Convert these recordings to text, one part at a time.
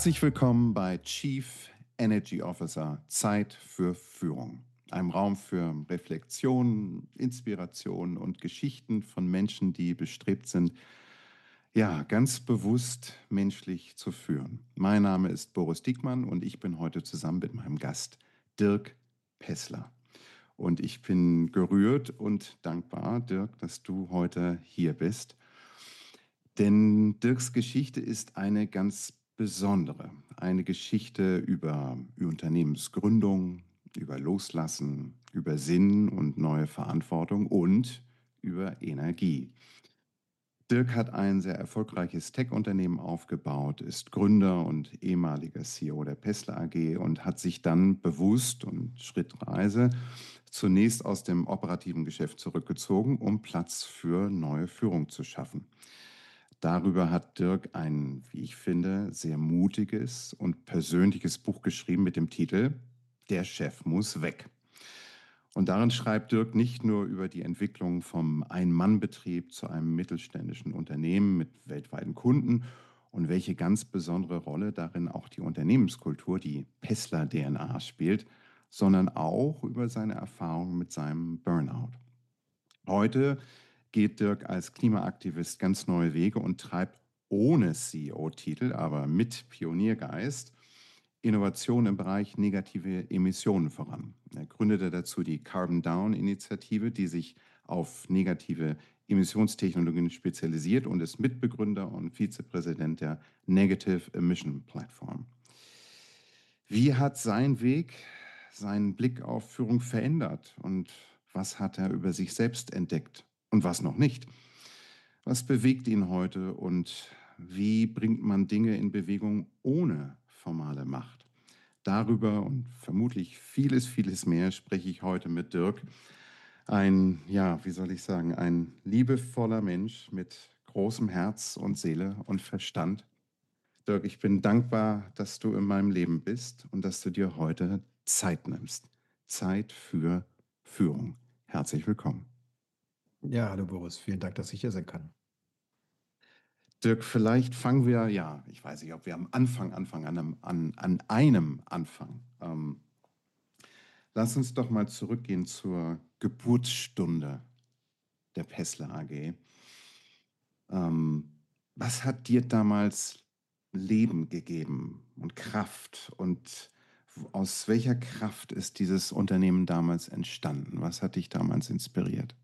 Herzlich willkommen bei Chief Energy Officer, Zeit für Führung. Einem Raum für Reflexion, Inspiration und Geschichten von Menschen, die bestrebt sind, ja, ganz bewusst menschlich zu führen. Mein Name ist Boris Diekmann und ich bin heute zusammen mit meinem Gast Dirk Pessler. Und ich bin gerührt und dankbar, Dirk, dass du heute hier bist. Denn Dirks Geschichte ist eine ganz besondere. Eine Geschichte über Unternehmensgründung, über Loslassen, über Sinn und neue Verantwortung und über Energie. Dirk hat ein sehr erfolgreiches Tech-Unternehmen aufgebaut, ist Gründer und ehemaliger CEO der Pessler AG und hat sich dann bewusst und schrittweise zunächst aus dem operativen Geschäft zurückgezogen, um Platz für neue Führung zu schaffen. Darüber hat Dirk ein, wie ich finde, sehr mutiges und persönliches Buch geschrieben mit dem Titel Der Chef muss weg. Und darin schreibt Dirk nicht nur über die Entwicklung vom Ein-Mann-Betrieb zu einem mittelständischen Unternehmen mit weltweiten Kunden und welche ganz besondere Rolle darin auch die Unternehmenskultur, die Pessler-DNA spielt, sondern auch über seine Erfahrungen mit seinem Burnout. Heute geht Dirk als Klimaaktivist ganz neue Wege und treibt ohne CEO-Titel, aber mit Pioniergeist Innovation im Bereich negative Emissionen voran. Er gründete dazu die Carbon Down-Initiative, die sich auf negative Emissionstechnologien spezialisiert und ist Mitbegründer und Vizepräsident der Negative Emission Platform. Wie hat sein Weg seinen Blick auf Führung verändert und was hat er über sich selbst entdeckt und was noch nicht? Was bewegt ihn heute und wie bringt man Dinge in Bewegung ohne formale Macht? Darüber und vermutlich vieles, vieles mehr spreche ich heute mit Dirk. Ein, ja, wie soll ich sagen, ein liebevoller Mensch mit großem Herz und Seele und Verstand. Dirk, ich bin dankbar, dass du in meinem Leben bist und dass du dir heute Zeit nimmst. Zeit für Führung. Herzlich willkommen. Ja, hallo Boris, vielen Dank, dass ich hier sein kann. Dirk, vielleicht fangen wir, ja, ich weiß nicht, ob wir am Anfang anfangen, an einem Anfang. Lass uns doch mal zurückgehen zur Geburtsstunde der Pessler AG. Was hat dir damals Leben gegeben und Kraft und aus welcher Kraft ist dieses Unternehmen damals entstanden? Was hat dich damals inspiriert?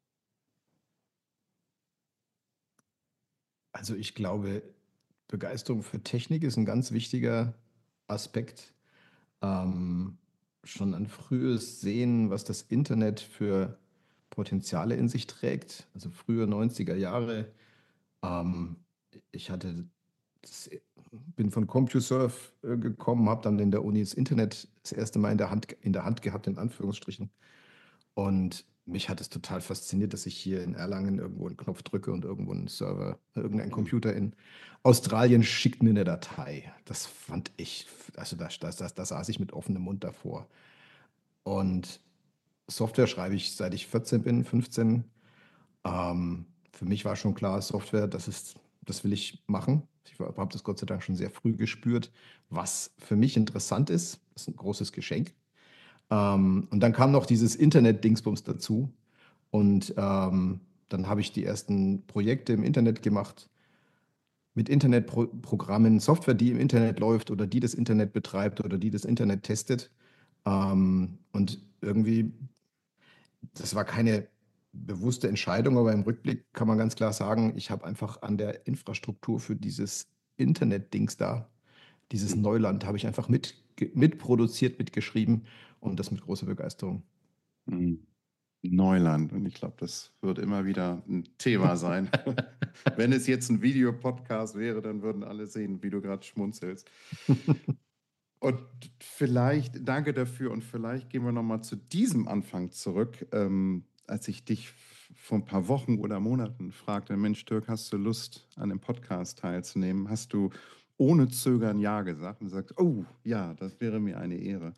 Also ich glaube, Begeisterung für Technik ist ein ganz wichtiger Aspekt. Ähm, Schon ein frühes Sehen, was das Internet für Potenziale in sich trägt. Also frühe 90er Jahre. Ähm, Ich hatte das, bin von CompuServe gekommen, habe dann in der Uni das Internet das erste Mal in der Hand gehabt, in Anführungsstrichen. Und mich hat es total fasziniert, dass ich hier in Erlangen irgendwo einen Knopf drücke und irgendwo ein Server, irgendein Computer in Australien schickt mir eine Datei. Das fand ich, also da saß ich mit offenem Mund davor. Und Software schreibe ich, seit ich 14 bin, 15. Für mich war schon klar, Software, das will ich machen. Ich habe das Gott sei Dank schon sehr früh gespürt, was für mich interessant ist. Das ist ein großes Geschenk. Und dann kam noch dieses Internet-Dingsbums dazu. Und dann habe ich die ersten Projekte im Internet gemacht, mit Internetprogrammen, Software, die im Internet läuft oder die das Internet betreibt oder die das Internet testet. Und irgendwie, das war keine bewusste Entscheidung, aber im Rückblick kann man ganz klar sagen, ich habe einfach an der Infrastruktur für dieses Internet-Dings da, dieses Neuland, habe ich einfach mitproduziert, mitgeschrieben und das mit großer Begeisterung. Neuland. Und ich glaube, das wird immer wieder ein Thema sein. Wenn es jetzt ein Videopodcast wäre, dann würden alle sehen, wie du gerade schmunzelst. Und vielleicht, danke dafür, und vielleicht gehen wir nochmal zu diesem Anfang zurück, als ich dich vor ein paar Wochen oder Monaten fragte, Mensch, Dirk, hast du Lust, an dem Podcast teilzunehmen? Hast du ohne Zögern Ja gesagt und sagst, oh ja, das wäre mir eine Ehre.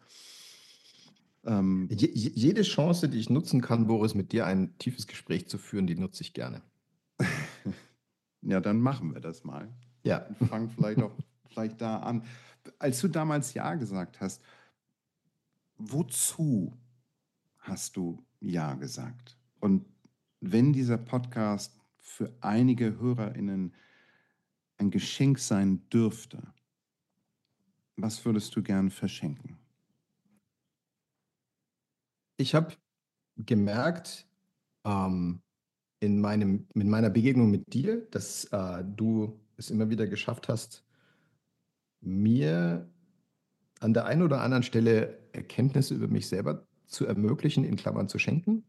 Jede Chance, die ich nutzen kann, Boris, mit dir ein tiefes Gespräch zu führen, die nutze ich gerne. Ja, dann machen wir das mal. Ja. Und fangen vielleicht auch vielleicht da an. Als du damals Ja gesagt hast, wozu hast du Ja gesagt? Und wenn dieser Podcast für einige HörerInnen ein Geschenk sein dürfte, was würdest du gern verschenken? Ich habe gemerkt, ähm, mit meiner Begegnung mit dir, dass du es immer wieder geschafft hast, mir an der einen oder anderen Stelle Erkenntnisse über mich selber zu ermöglichen, in Klammern zu schenken.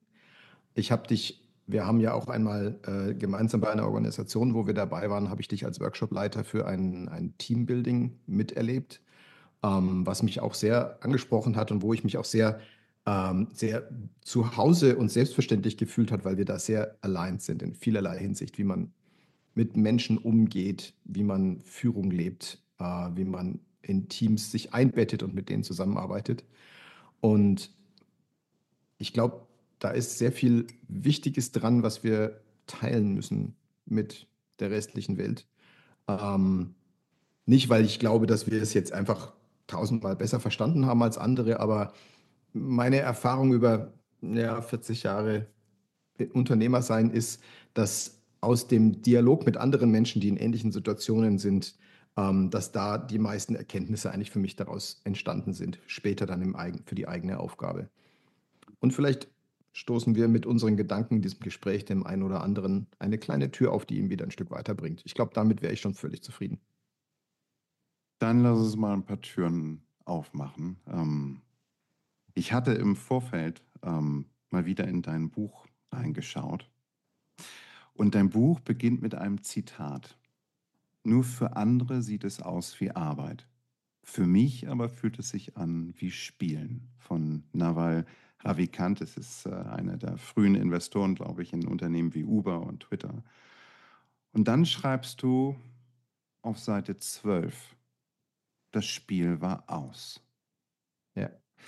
Wir haben ja auch einmal gemeinsam bei einer Organisation, wo wir dabei waren, habe ich dich als Workshopleiter für ein Teambuilding miterlebt, was mich auch sehr angesprochen hat und wo ich mich auch sehr zu Hause und selbstverständlich gefühlt hat, weil wir da sehr aligned sind in vielerlei Hinsicht, wie man mit Menschen umgeht, wie man Führung lebt, wie man in Teams sich einbettet und mit denen zusammenarbeitet. Und ich glaube, da ist sehr viel Wichtiges dran, was wir teilen müssen mit der restlichen Welt. Ähm, Nicht, weil ich glaube, dass wir es jetzt einfach tausendmal besser verstanden haben als andere, aber meine Erfahrung über 40 Jahre Unternehmer sein ist, dass aus dem Dialog mit anderen Menschen, die in ähnlichen Situationen sind, dass da die meisten Erkenntnisse eigentlich für mich daraus entstanden sind, später dann für die eigene Aufgabe. Und vielleicht stoßen wir mit unseren Gedanken in diesem Gespräch dem einen oder anderen eine kleine Tür auf, die ihn wieder ein Stück weiterbringt. Ich glaube, damit wäre ich schon völlig zufrieden. Dann lass uns mal ein paar Türen aufmachen. Ich hatte im Vorfeld mal wieder in dein Buch reingeschaut. Und dein Buch beginnt mit einem Zitat. Nur für andere sieht es aus wie Arbeit. Für mich aber fühlt es sich an wie Spielen von Naval Ravikant. Es ist einer der frühen Investoren, glaube ich, in Unternehmen wie Uber und Twitter. Und dann schreibst du auf Seite 12, das Spiel war aus. Ja.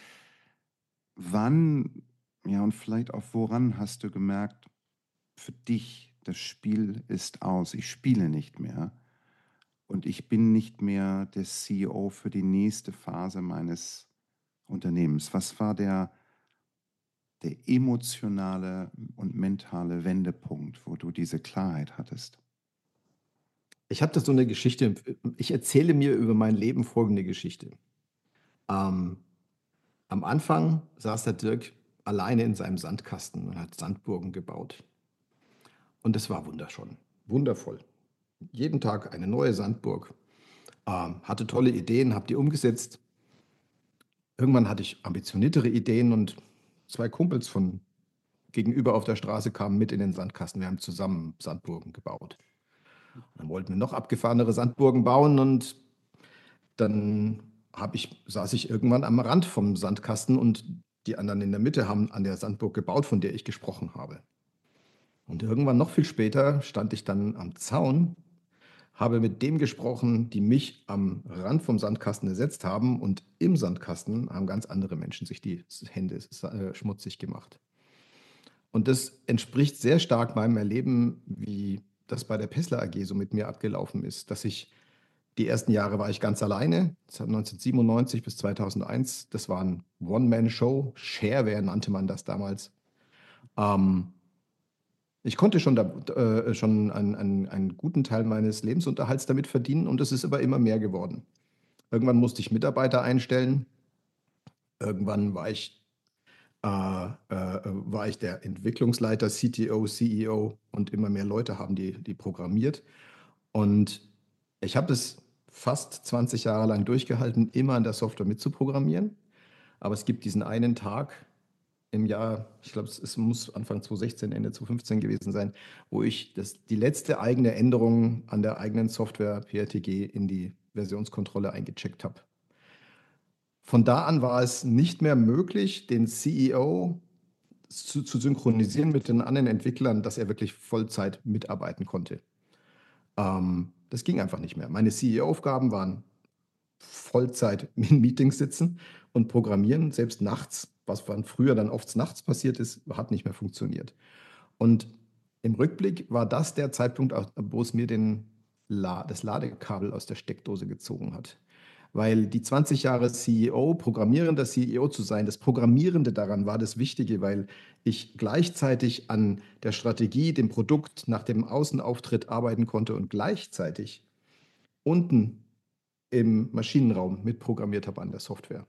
Wann, ja, und vielleicht auch woran hast du gemerkt, für dich, das Spiel ist aus, ich spiele nicht mehr und ich bin nicht mehr der CEO für die nächste Phase meines Unternehmens? Was war der emotionale und mentale Wendepunkt, wo du diese Klarheit hattest? Ich habe da so eine Geschichte. Ich erzähle mir über mein Leben folgende Geschichte. Ähm, Am Anfang saß der Dirk alleine in seinem Sandkasten und hat Sandburgen gebaut. Und es war wunderschön, wundervoll. Jeden Tag eine neue Sandburg. Hatte tolle Ideen, habe die umgesetzt. Irgendwann hatte ich ambitioniertere Ideen und zwei Kumpels von gegenüber auf der Straße kamen mit in den Sandkasten. Wir haben zusammen Sandburgen gebaut. Dann wollten wir noch abgefahrenere Sandburgen bauen und dann saß ich irgendwann am Rand vom Sandkasten und die anderen in der Mitte haben an der Sandburg gebaut, von der ich gesprochen habe. Und irgendwann noch viel später stand ich dann am Zaun, habe mit dem gesprochen, die mich am Rand vom Sandkasten ersetzt haben und im Sandkasten haben ganz andere Menschen sich die Hände schmutzig gemacht. Und das entspricht sehr stark meinem Erleben, wie das bei der Pessler AG so mit mir abgelaufen ist, dass ich die ersten Jahre war ich ganz alleine, 1997 bis 2001. Das war ein One-Man-Show, Shareware nannte man das damals. Ähm, Ich konnte schon einen guten Teil meines Lebensunterhalts damit verdienen und es ist aber immer mehr geworden. Irgendwann musste ich Mitarbeiter einstellen. Irgendwann war ich der Entwicklungsleiter, CTO, CEO und immer mehr Leute haben die programmiert. Und ich habe es fast 20 Jahre lang durchgehalten, immer an der Software mitzuprogrammieren. Aber es gibt diesen einen Tag im Jahr, ich glaube, es muss Anfang 2016, Ende 2015 gewesen sein, wo ich die letzte eigene Änderung an der eigenen Software PRTG in die Versionskontrolle eingecheckt habe. Von da an war es nicht mehr möglich, den CEO zu synchronisieren mit den anderen Entwicklern, dass er wirklich Vollzeit mitarbeiten konnte. Das ging einfach nicht mehr. Meine CEO-Aufgaben waren Vollzeit in Meetings sitzen und programmieren, selbst nachts, was früher dann oft nachts passiert ist, hat nicht mehr funktioniert. Und im Rückblick war das der Zeitpunkt, wo es mir das Ladekabel aus der Steckdose gezogen hat. Weil die 20 Jahre CEO, programmierender CEO zu sein, das Programmierende daran war das Wichtige, weil ich gleichzeitig an der Strategie, dem Produkt, nach dem Außenauftritt arbeiten konnte und gleichzeitig unten im Maschinenraum mitprogrammiert habe an der Software.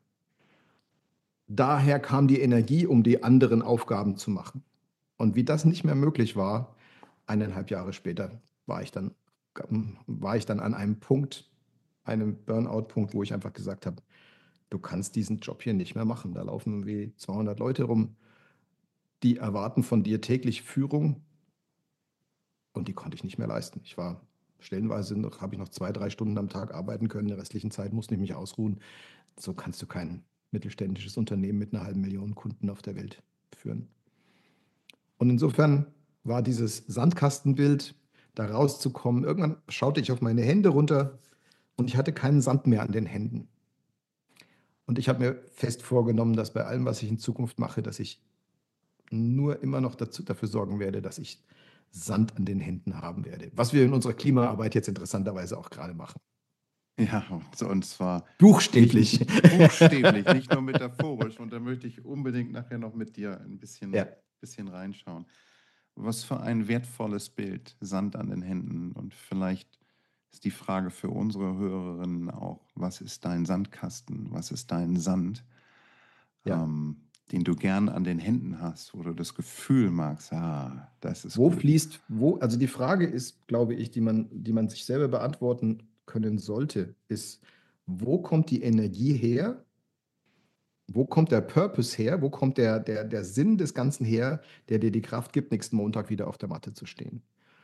Daher kam die Energie, um die anderen Aufgaben zu machen. Und wie das nicht mehr möglich war, 1,5 Jahre später war ich dann, war ich dann an einem Punkt, einem Burnout-Punkt, wo ich einfach gesagt habe, du kannst diesen Job hier nicht mehr machen. Da laufen wie 200 Leute rum, die erwarten von dir täglich Führung und die konnte ich nicht mehr leisten. Ich war stellenweise noch, habe ich noch 2, 3 Stunden am Tag arbeiten können, in der restlichen Zeit musste ich mich ausruhen. So kannst du kein mittelständisches Unternehmen mit 1,5 Million Kunden auf der Welt führen. Und insofern war dieses Sandkastenbild, da rauszukommen, irgendwann schaute ich auf meine Hände runter und ich hatte keinen Sand mehr an den Händen. Und ich habe mir fest vorgenommen, dass bei allem, was ich in Zukunft mache, dass ich nur immer noch dafür sorgen werde, dass ich Sand an den Händen haben werde. Was wir in unserer Klimaarbeit jetzt interessanterweise auch gerade machen. Ja, und zwar Buchstäblich. buchstäblich, nicht nur metaphorisch. Und da möchte ich unbedingt nachher noch mit dir ein Ja. bisschen reinschauen. Was für ein wertvolles Bild, Sand an den Händen. Und vielleicht ist die Frage für unsere Hörerinnen auch, was ist dein Sandkasten? Was ist dein Sand, Ja. den du gern an den Händen hast, wo du das Gefühl magst, das ist Wo gut. fließt, also die Frage ist, glaube ich, die man sich selber beantworten können sollte, ist, wo kommt die Energie her? Wo kommt der Purpose her? Wo kommt der Sinn des Ganzen her, der dir die Kraft gibt, nächsten Montag wieder auf der Matte zu stehen?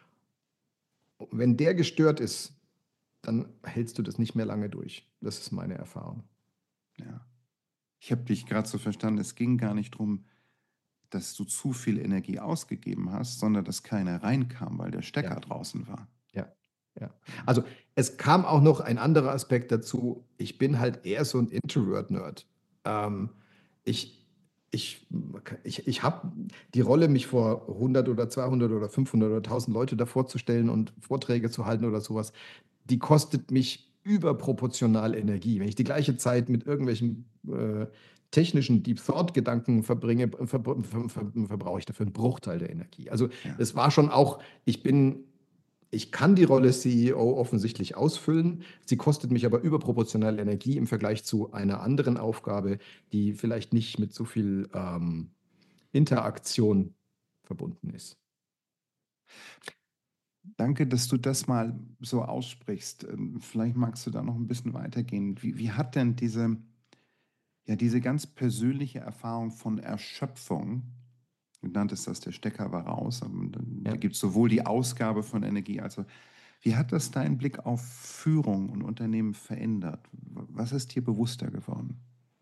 Wenn der gestört ist, dann hältst du das nicht mehr lange durch. Das ist meine Erfahrung. Ja. Ich habe dich gerade so verstanden, es ging gar nicht darum, dass du zu viel Energie ausgegeben hast, sondern dass keiner reinkam, weil der Stecker Ja. draußen war. Ja, ja. Also es kam auch noch ein anderer Aspekt dazu. Ich bin halt eher so ein Introvert-Nerd. Ich, ich habe die Rolle, mich vor 100 oder 200 oder 500 oder 1.000 Leute davor zu stellen und Vorträge zu halten oder sowas, die kostet mich überproportional Energie. Wenn ich die gleiche Zeit mit irgendwelchen technischen Deep Thought-Gedanken verbringe, verbrauche ich dafür einen Bruchteil der Energie. Also Ja. es war schon auch, ich kann die Rolle CEO offensichtlich ausfüllen. Sie kostet mich aber überproportional Energie im Vergleich zu einer anderen Aufgabe, die vielleicht nicht mit so viel Interaktion verbunden ist. Danke, dass du das mal so aussprichst. Vielleicht magst du da noch ein bisschen weitergehen. Wie hat denn diese ganz persönliche Erfahrung von Erschöpfung, du nanntest das, der Stecker war raus, aber da Ja. gibt es sowohl die Ausgabe von Energie, also wie hat das deinen Blick auf Führung und Unternehmen verändert? Was ist dir bewusster geworden?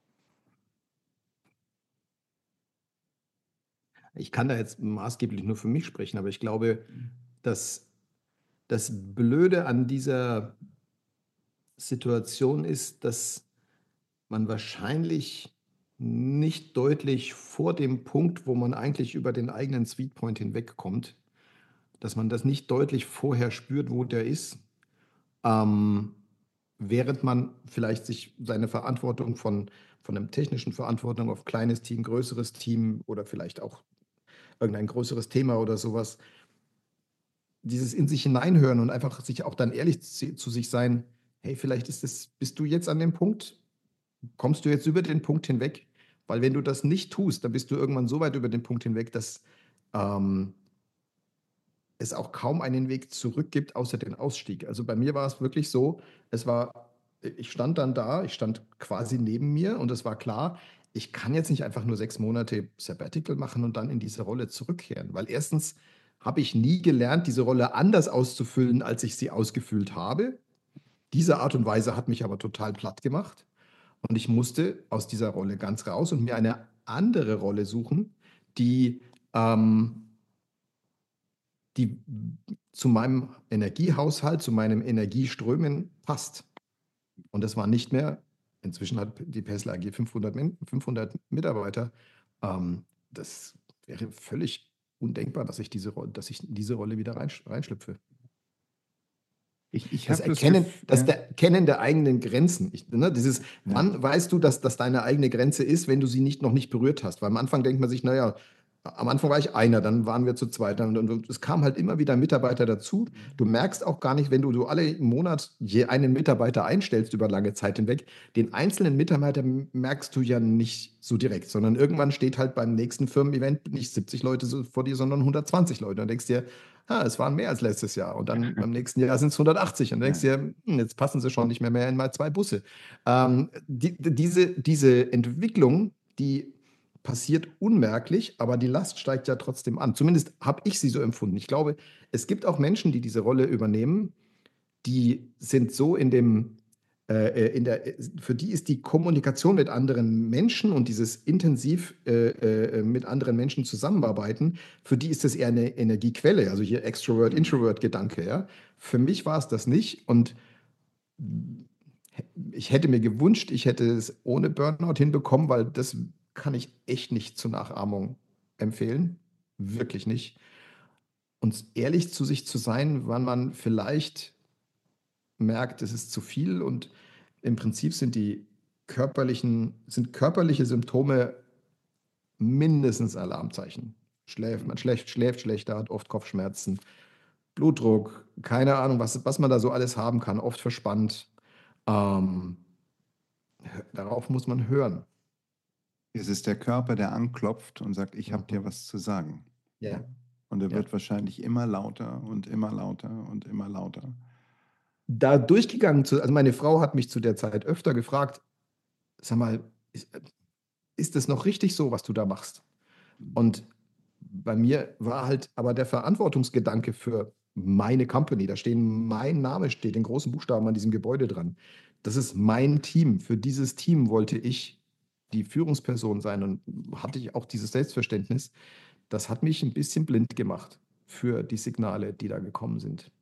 Ich kann da jetzt maßgeblich nur für mich sprechen, aber ich glaube, dass das Blöde an dieser Situation ist, dass man wahrscheinlich nicht deutlich vor dem Punkt, wo man eigentlich über den eigenen Sweet Point hinwegkommt, dass man das nicht deutlich vorher spürt, wo der ist, ähm, während man vielleicht sich seine Verantwortung von einem technischen Verantwortung auf kleines Team, größeres Team oder vielleicht auch irgendein größeres Thema oder sowas, dieses in sich hineinhören und einfach sich auch dann ehrlich zu sich sein, hey, vielleicht bist du jetzt an dem Punkt, kommst du jetzt über den Punkt hinweg? Weil wenn du das nicht tust, dann bist du irgendwann so weit über den Punkt hinweg, dass ähm, es auch kaum einen Weg zurück gibt, außer den Ausstieg. Also bei mir war es wirklich so, ich stand dann da, ich stand quasi neben mir und es war klar, ich kann jetzt nicht einfach nur 6 Monate Sabbatical machen und dann in diese Rolle zurückkehren. Weil erstens habe ich nie gelernt, diese Rolle anders auszufüllen, als ich sie ausgefüllt habe. Diese Art und Weise hat mich aber total platt gemacht. Und ich musste aus dieser Rolle ganz raus und mir eine andere Rolle suchen, die, ähm, die zu meinem Energiehaushalt, zu meinem Energieströmen passt. Und das war nicht mehr, inzwischen hat die Pessler AG 500 Mitarbeiter. Das wäre völlig undenkbar, dass ich in diese Rolle wieder reinschlüpfe. Ich Das habe das Erkennen, Gefühl, das ja, Erkennen der eigenen Grenzen. ja, Wann weißt du, dass das deine eigene Grenze ist, wenn du sie noch nicht berührt hast? Weil am Anfang denkt man sich, naja, am Anfang war ich einer, dann waren wir zu zweit. Und es kam halt immer wieder ein Mitarbeiter dazu. Du merkst auch gar nicht, wenn du alle Monat je einen Mitarbeiter einstellst über lange Zeit hinweg, den einzelnen Mitarbeiter merkst du ja nicht so direkt, sondern irgendwann steht halt beim nächsten Firmen-Event nicht 70 Leute vor dir, sondern 120 Leute. Und dann denkst du dir, es waren mehr als letztes Jahr. Und dann beim nächsten Jahr sind es 180. Und dann denkst ja. du dir, jetzt passen sie schon nicht mehr in mal 2 Busse. Diese Entwicklung, die passiert unmerklich, aber die Last steigt ja trotzdem an. Zumindest habe ich sie so empfunden. Ich glaube, es gibt auch Menschen, die diese Rolle übernehmen, die sind so für die ist die Kommunikation mit anderen Menschen und dieses intensiv mit anderen Menschen zusammenarbeiten, für die ist das eher eine Energiequelle, also hier Mhm. Extrovert-Introvert-Gedanke, ja. Für mich war es das nicht und ich hätte mir gewünscht, ich hätte es ohne Burnout hinbekommen, weil das kann ich echt nicht zur Nachahmung empfehlen. Wirklich nicht. Und ehrlich zu sich zu sein, wann man vielleicht merkt, es ist zu viel und im Prinzip sind körperliche Symptome mindestens Alarmzeichen. Man schläft schlechter, hat oft Kopfschmerzen, Blutdruck, keine Ahnung, was man da so alles haben kann, oft verspannt. Ähm, Darauf muss man hören. Es ist der Körper, der anklopft und sagt, ich habe dir Mhm. was zu sagen. Ja. Ja, Und er ja. wird wahrscheinlich immer lauter und immer lauter und immer lauter. Da durchgegangen also meine Frau hat mich zu der Zeit öfter gefragt, sag mal, ist das noch richtig so, was du da machst? Und bei mir war halt aber der Verantwortungsgedanke für meine Company, mein Name steht in großen Buchstaben an diesem Gebäude dran. Das ist mein Team. Für dieses Team wollte ich die Führungsperson sein und hatte ich auch dieses Selbstverständnis. Das hat mich ein bisschen blind gemacht für die Signale, die da gekommen sind.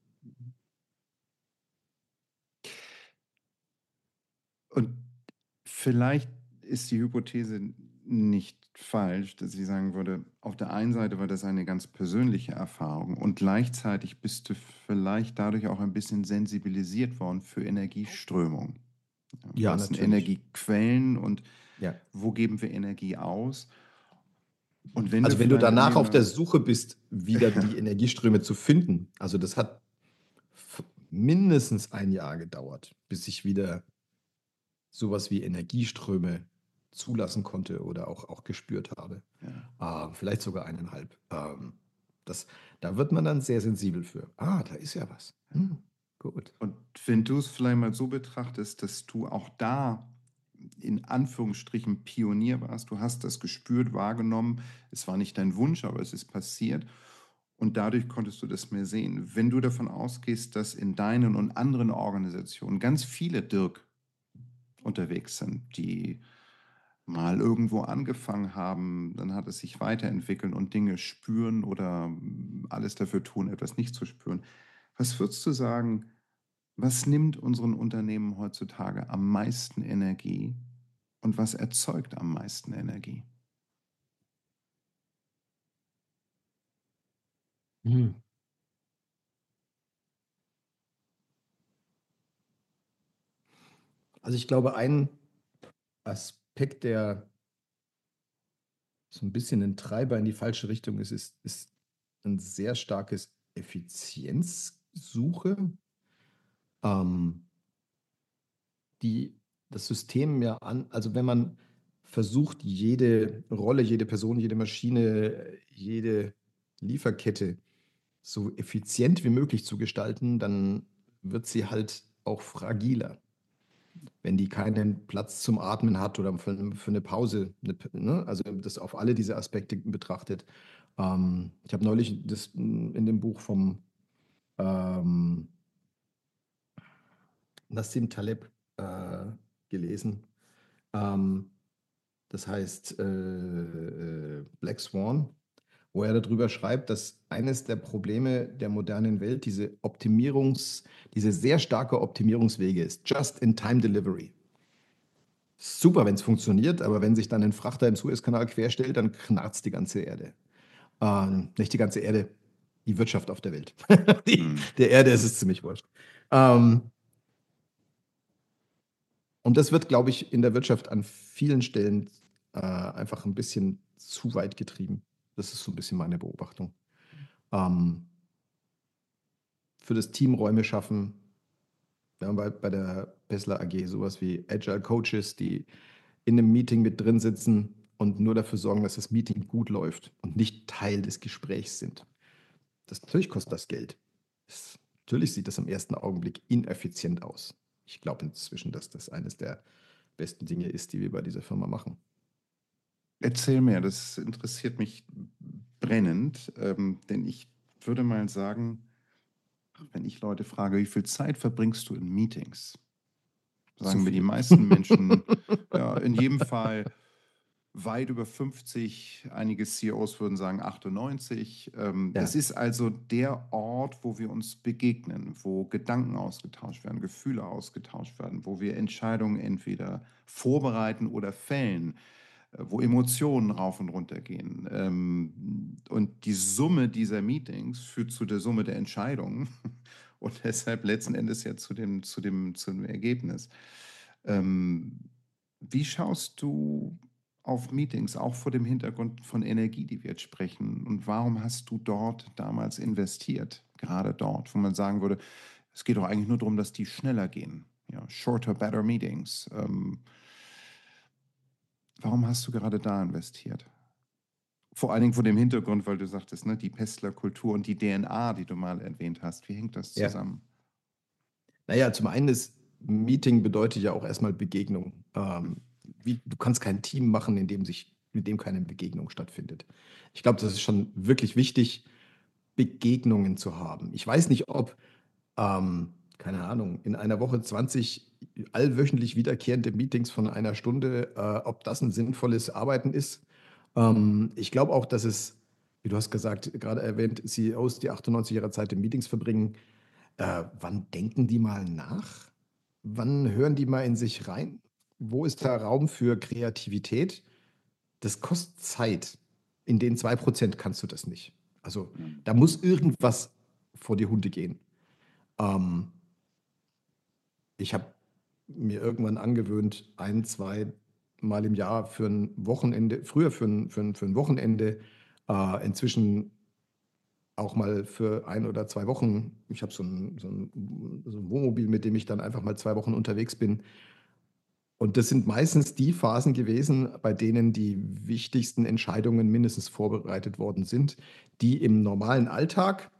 Und vielleicht ist die Hypothese nicht falsch, dass ich sagen würde, auf der einen Seite war das eine ganz persönliche Erfahrung und gleichzeitig bist du vielleicht dadurch auch ein bisschen sensibilisiert worden für Energieströmung. Ja, Ja, was sind natürlich. Energiequellen und Ja. wo geben wir Energie aus? Und wenn du Also wenn du vielleicht danach auf der annehme, Suche bist, wieder die Energieströme zu finden, also das hat mindestens ein Jahr gedauert, bis ich wieder sowas wie Energieströme zulassen konnte oder auch gespürt habe. ja. Vielleicht sogar 1,5. Das, da wird man dann sehr sensibel für. Da ist ja was. Gut. Und wenn du es vielleicht mal so betrachtest, dass du auch da in Anführungsstrichen Pionier warst, du hast das gespürt, wahrgenommen, es war nicht dein Wunsch, aber es ist passiert und dadurch konntest du das mehr sehen. Wenn du davon ausgehst, dass in deinen und anderen Organisationen ganz viele Dirk unterwegs sind, die mal irgendwo angefangen haben, dann hat es sich weiterentwickelt und Dinge spüren oder alles dafür tun, etwas nicht zu spüren. Was würdest du sagen, was nimmt unseren Unternehmen heutzutage am meisten Energie und was erzeugt am meisten Energie? Hm. Also ich glaube, ein Aspekt, der so ein bisschen ein Treiber in die falsche Richtung ist ein sehr starkes Effizienzsuche, ähm, die das System ja also wenn man versucht, jede Rolle, jede Person, jede Maschine, jede Lieferkette so effizient wie möglich zu gestalten, dann wird sie halt auch fragiler, wenn die keinen Platz zum Atmen hat oder für eine Pause, ne? Also das auf alle diese Aspekte betrachtet. Ich habe neulich in dem Buch vom ähm, Nassim Taleb gelesen. Ähm, Das heißt Black Swan, wo er darüber schreibt, dass eines der Probleme der modernen Welt diese sehr starke Optimierungswege ist. Just-in-time-Delivery. Super, wenn es funktioniert, aber wenn sich dann ein Frachter im Suezkanal querstellt, dann knarzt die ganze Erde. Nicht die ganze Erde, die Wirtschaft auf der Welt. Hm. Der Erde ist es ziemlich wurscht. Ähm, und das wird, glaube ich, in der Wirtschaft an vielen Stellen einfach ein bisschen zu weit getrieben. Das ist so ein bisschen meine Beobachtung. Ähm, für das Team Räume schaffen. Wir haben bei der Pessler AG sowas wie Agile Coaches, die in einem Meeting mit drin sitzen und nur dafür sorgen, dass das Meeting gut läuft und nicht Teil des Gesprächs sind. Natürlich kostet das Geld. Natürlich sieht das im ersten Augenblick ineffizient aus. Ich glaube inzwischen, dass das eines der besten Dinge ist, die wir bei dieser Firma machen. Erzähl mir, das interessiert mich brennend, denn ich würde mal sagen, wenn ich Leute frage, wie viel Zeit verbringst du in Meetings? Zu Sagen mir die viel. meisten Menschen, ja, in jedem Fall weit über 50. Einige CEOs würden sagen 98. Es Ja, ist also der Ort, wo wir uns begegnen, wo Gedanken ausgetauscht werden, Gefühle ausgetauscht werden, wo wir Entscheidungen entweder vorbereiten oder fällen, wo Emotionen rauf und runter gehen. Und die Summe dieser Meetings führt zu der Summe der Entscheidungen und deshalb letzten Endes ja zu dem Ergebnis. Ähm, Wie schaust du auf Meetings, auch vor dem Hintergrund von Energie, die wir jetzt sprechen? Und warum hast du dort damals investiert? Gerade dort, wo man sagen würde, es geht doch eigentlich nur darum, dass die schneller gehen. Ja, shorter, better Meetings. Warum hast du gerade da investiert? Vor allen Dingen vor dem Hintergrund, weil du sagtest, ne, die Pestler-Kultur und die DNA, die du mal erwähnt hast. Wie hängt das ja. zusammen? Naja, zum einen ist Meeting bedeutet ja auch erstmal Begegnung. Du kannst kein Team machen, mit dem keine Begegnung stattfindet. Ich glaube, das ist schon wirklich wichtig, Begegnungen zu haben. Ich weiß nicht, ob, keine Ahnung, in einer Woche 20 allwöchentlich wiederkehrende Meetings von einer Stunde, ob das ein sinnvolles Arbeiten ist. Ich glaube auch, dass es, wie du hast gesagt, gerade erwähnt, CEOs, die 98 ihrer Zeit in Meetings verbringen, wann denken die mal nach? Wann hören die mal in sich rein? Wo ist da Raum für Kreativität? Das kostet Zeit. In den 2% kannst du das nicht. Also Mhm. da muss irgendwas vor die Hunde gehen. Ähm, ich habe mir irgendwann angewöhnt, ein, zwei Mal im Jahr für ein Wochenende, früher für ein Wochenende, inzwischen auch mal für ein oder 2 Wochen. Ich habe so ein Wohnmobil, mit dem ich dann einfach mal 2 Wochen unterwegs bin. Und das sind meistens die Phasen gewesen, bei denen die wichtigsten Entscheidungen mindestens vorbereitet worden sind, die im normalen Alltag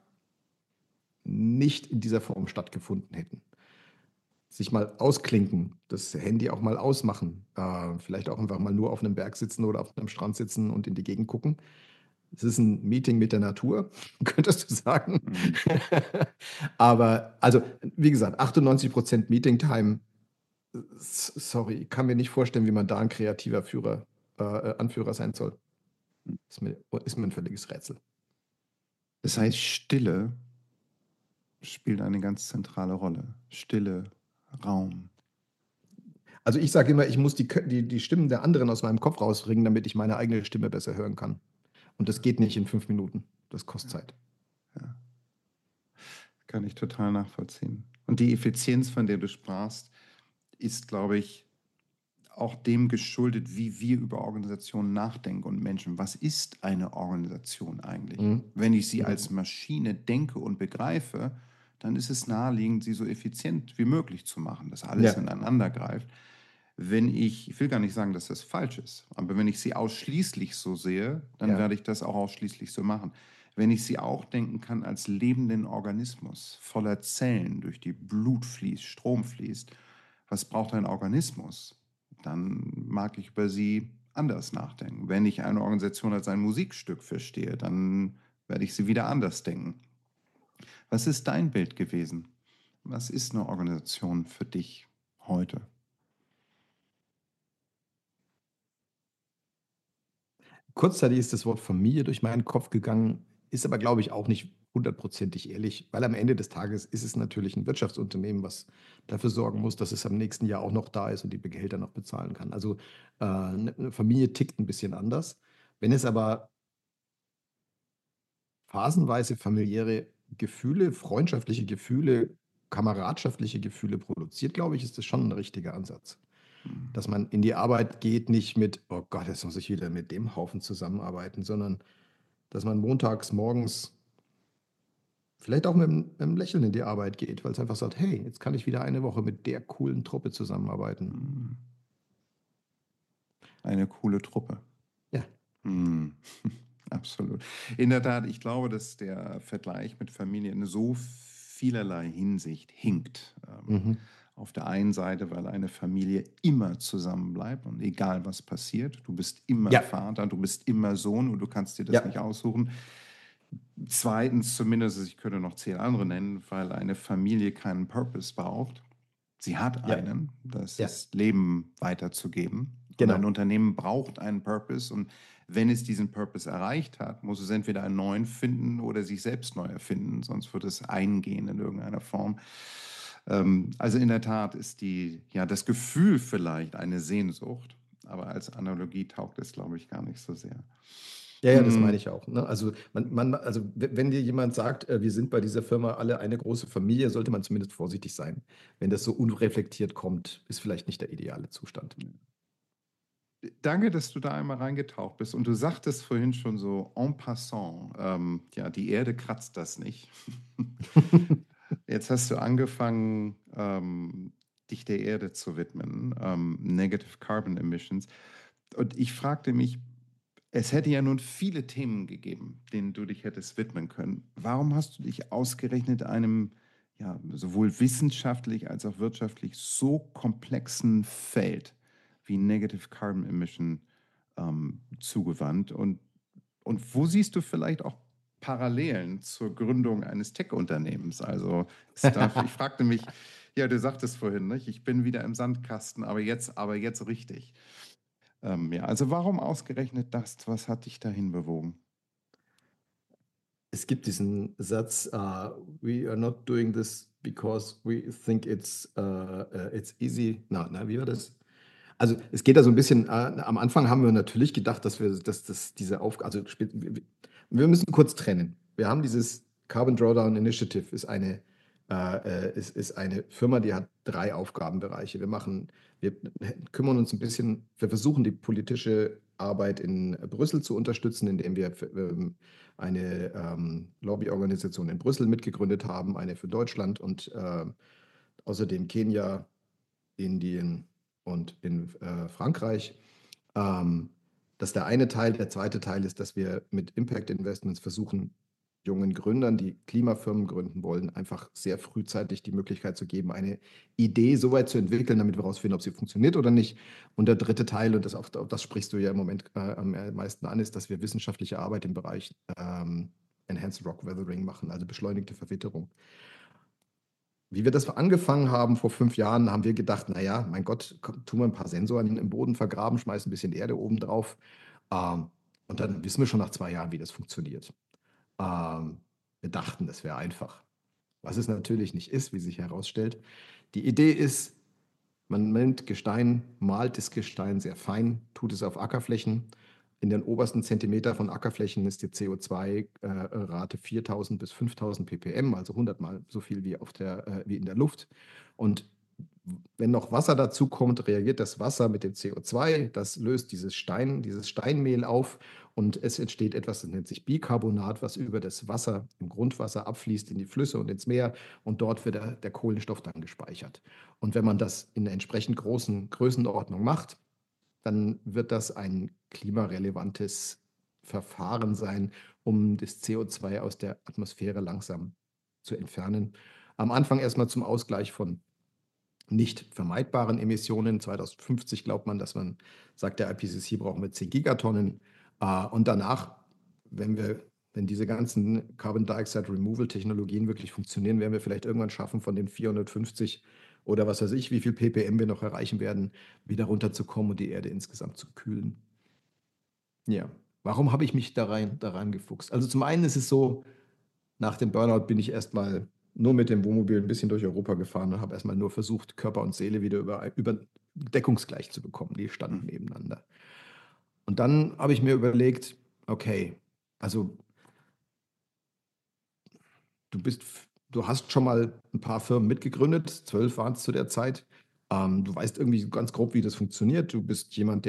nicht in dieser Form stattgefunden hätten. Sich mal ausklinken, das Handy auch mal ausmachen, vielleicht auch einfach mal nur auf einem Berg sitzen oder auf einem Strand sitzen und in die Gegend gucken. Es ist ein Meeting mit der Natur, könntest du sagen. Mhm. Aber also, wie gesagt, 98% Meeting-Time, sorry, ich kann mir nicht vorstellen, wie man da ein kreativer Anführer sein soll. Ist mir ein völliges Rätsel. Das heißt, Stille spielt eine ganz zentrale Rolle. Stille, Raum. Also ich sage immer, ich muss die Stimmen der anderen aus meinem Kopf rausbringen, damit ich meine eigene Stimme besser hören kann. Und das geht nicht in 5 Minuten. Das kostet Ja, Zeit. ja, kann ich total nachvollziehen. Und die Effizienz, von der du sprachst, ist, glaube ich, auch dem geschuldet, wie wir über Organisationen nachdenken und Menschen. Was ist eine Organisation eigentlich? Mhm. Wenn ich sie als Mhm. Maschine denke und begreife, dann ist es naheliegend, sie so effizient wie möglich zu machen, dass alles Ja, ineinander greift. Wenn ich will gar nicht sagen, dass das falsch ist, aber wenn ich sie ausschließlich so sehe, dann ja, werde ich das auch ausschließlich so machen. Wenn ich sie auch denken kann als lebenden Organismus, voller Zellen, durch die Blut fließt, Strom fließt, was braucht ein Organismus? Dann mag ich über sie anders nachdenken. Wenn ich eine Organisation als ein Musikstück verstehe, dann werde ich sie wieder anders denken. Was ist dein Bild gewesen? Was ist eine Organisation für dich heute? kurzzeitig ist das Wort Familie durch meinen Kopf gegangen, ist aber, glaube ich, auch nicht hundertprozentig ehrlich, weil am Ende des Tages ist es natürlich ein Wirtschaftsunternehmen, was dafür sorgen muss, dass es am nächsten Jahr auch noch da ist und die Gehälter noch bezahlen kann. Also 'ne Familie tickt ein bisschen anders. Wenn es aber phasenweise familiäre Gefühle, freundschaftliche Gefühle kameradschaftliche Gefühle produziert, glaube ich, ist das schon ein richtiger Ansatz. Mhm. Dass man in die Arbeit geht, nicht mit, oh Gott, jetzt muss ich wieder mit dem Haufen zusammenarbeiten, sondern dass man montags morgens vielleicht auch mit einem Lächeln in die Arbeit geht, weil es einfach sagt, hey, jetzt kann ich wieder eine Woche mit der coolen Truppe zusammenarbeiten. Mhm. Eine coole Truppe. Ja. Mhm. Absolut. In der Tat, ich glaube, dass der Vergleich mit Familie in so vielerlei Hinsicht hinkt. Mhm. Auf der einen Seite, weil eine Familie immer zusammenbleibt und egal was passiert, du bist immer Ja, Vater, du bist immer Sohn und du kannst dir das nicht ja, aussuchen. Zweitens, zumindest, ich könnte noch 10 andere nennen, weil eine Familie keinen Purpose braucht. Sie hat ja, einen, das ja, ist Leben weiterzugeben. Und ein genau. Unternehmen braucht einen Purpose. Und wenn es diesen Purpose erreicht hat, muss es entweder einen neuen finden oder sich selbst neu erfinden, sonst wird es eingehen in irgendeiner Form. Also in der Tat ist ja, das Gefühl vielleicht eine Sehnsucht, aber als Analogie taugt es, glaube ich, gar nicht so sehr. Ja, ja, das meine Mm, ich auch. Ne? Also, also wenn dir jemand sagt, wir sind bei dieser Firma alle eine große Familie, sollte man zumindest vorsichtig sein. Wenn das so unreflektiert kommt, ist vielleicht nicht der ideale Zustand. Danke, dass du da einmal reingetaucht bist. Und du sagtest vorhin schon so en passant, ja, die Erde kratzt das nicht. Jetzt hast du angefangen, dich der Erde zu widmen, Negative Carbon Emissions. Und ich fragte mich, es hätte ja nun viele Themen gegeben, denen du dich hättest widmen können. Warum hast du dich ausgerechnet einem, ja, sowohl wissenschaftlich als auch wirtschaftlich so komplexen Feld wie Negative Carbon Emission zugewandt? Und wo siehst du vielleicht auch Parallelen zur Gründung eines Tech-Unternehmens? Also, ich fragte mich, ja, du sagtest vorhin, nicht? Ich bin wieder im Sandkasten, aber jetzt richtig. Ja, also warum ausgerechnet das? Was hat dich dahin bewogen? Es gibt diesen Satz, we are not doing this because we think it's easy. Na, wie war das? Also es geht da so ein bisschen, am Anfang haben wir natürlich gedacht, dass das diese Aufgabe, also wir müssen kurz trennen. Wir haben dieses Carbon Drawdown Initiative, ist eine Firma, die hat drei Aufgabenbereiche. Wir kümmern uns ein bisschen, wir versuchen die politische Arbeit in Brüssel zu unterstützen, indem wir eine Lobbyorganisation in Brüssel mitgegründet haben, eine für Deutschland und außerdem Kenia, Indien und in Frankreich. Ähm, Das ist der eine Teil. Der zweite Teil ist, dass wir mit Impact Investments versuchen, jungen Gründern, die Klimafirmen gründen wollen, einfach sehr frühzeitig die Möglichkeit zu geben, eine Idee so weit zu entwickeln, damit wir herausfinden, ob sie funktioniert oder nicht. Und der dritte Teil, und auf das sprichst du ja im Moment am meisten an, ist, dass wir wissenschaftliche Arbeit im Bereich Enhanced Rock Weathering machen, also beschleunigte Verwitterung. Wie wir das angefangen haben vor 5 Jahren, haben wir gedacht, naja, mein Gott, komm, tun wir ein paar Sensoren im Boden vergraben, schmeißen ein bisschen Erde oben drauf. Ähm, und dann wissen wir schon nach 2 Jahren, wie das funktioniert. Ähm, Wir dachten, das wäre einfach. Was es natürlich nicht ist, wie sich herausstellt. Die Idee ist, man nimmt Gestein, malt das Gestein sehr fein, tut es auf Ackerflächen. In den obersten Zentimeter von Ackerflächen ist die CO2-Rate 4000 bis 5000 ppm, also 100 Mal so viel wie in der Luft. Und wenn noch Wasser dazu kommt, reagiert das Wasser mit dem CO2, das löst dieses Steinmehl auf und es entsteht etwas, das nennt sich Bicarbonat, was über das Wasser im Grundwasser abfließt in die Flüsse und ins Meer und dort wird der Kohlenstoff dann gespeichert. Und wenn man das in einer entsprechend großen Größenordnung macht, dann wird das ein klimarelevantes Verfahren sein, um das CO2 aus der Atmosphäre langsam zu entfernen. Am Anfang erstmal zum Ausgleich von nicht vermeidbaren Emissionen. 2050 glaubt man, dass man sagt, der IPCC brauchen wir 10 Gigatonnen. Und danach, wenn diese ganzen Carbon Dioxide Removal Technologien wirklich funktionieren, werden wir vielleicht irgendwann schaffen, von den 450 oder was weiß ich, wie viel ppm wir noch erreichen werden, wieder runterzukommen und die Erde insgesamt zu kühlen. Ja, warum habe ich mich daran gefuchst? Also zum einen ist es so, nach dem Burnout bin ich erstmal nur mit dem Wohnmobil ein bisschen durch Europa gefahren und habe erstmal nur versucht, Körper und Seele wieder über deckungsgleich zu bekommen. Die Hm. standen nebeneinander. Und dann habe ich mir überlegt, okay, also du bist du hast schon mal ein paar Firmen mitgegründet, 12 waren es zu der Zeit. Du weißt irgendwie so ganz grob, wie das funktioniert. Du bist jemand,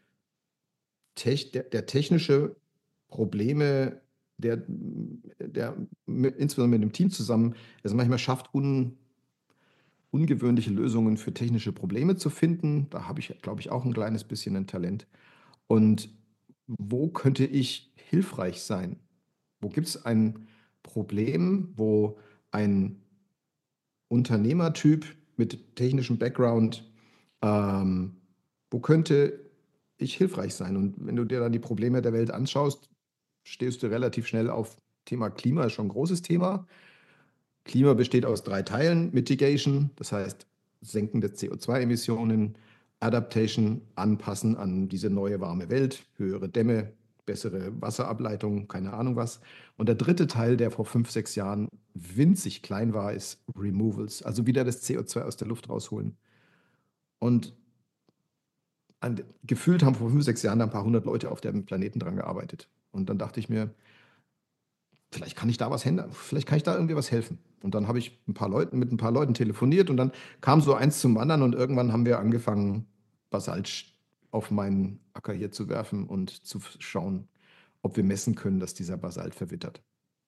der technische Probleme, insbesondere mit dem Team zusammen, es manchmal schafft, ungewöhnliche Lösungen für technische Probleme zu finden. Da habe ich, glaube ich, auch ein kleines bisschen ein Talent. Und wo könnte ich hilfreich sein? Wo gibt es ein Problem, wo ein Unternehmertyp mit technischem Background, ähm, wo könnte ich hilfreich sein? Und wenn du dir dann die Probleme der Welt anschaust, stehst du relativ schnell auf Thema Klima, ist schon ein großes Thema. Klima besteht aus 3 Teilen: Mitigation, das heißt Senken der CO2-Emissionen, Adaptation, anpassen an diese neue warme Welt, höhere Dämme, bessere Wasserableitung, keine Ahnung was. Und der dritte Teil, der vor 5, 6 Jahren winzig klein war, ist Removals, also wieder das CO2 aus der Luft rausholen. Und gefühlt haben vor 5, 6 Jahren da ein paar hundert Leute auf dem Planeten dran gearbeitet. Und dann dachte ich mir, vielleicht kann ich da was ändern, vielleicht kann ich da irgendwie was helfen. Und dann habe ich mit ein paar Leuten telefoniert und dann kam so eins zum anderen und irgendwann haben wir angefangen, Basalt auf meinen Acker hier zu werfen und zu schauen, ob wir messen können, dass dieser Basalt verwittert.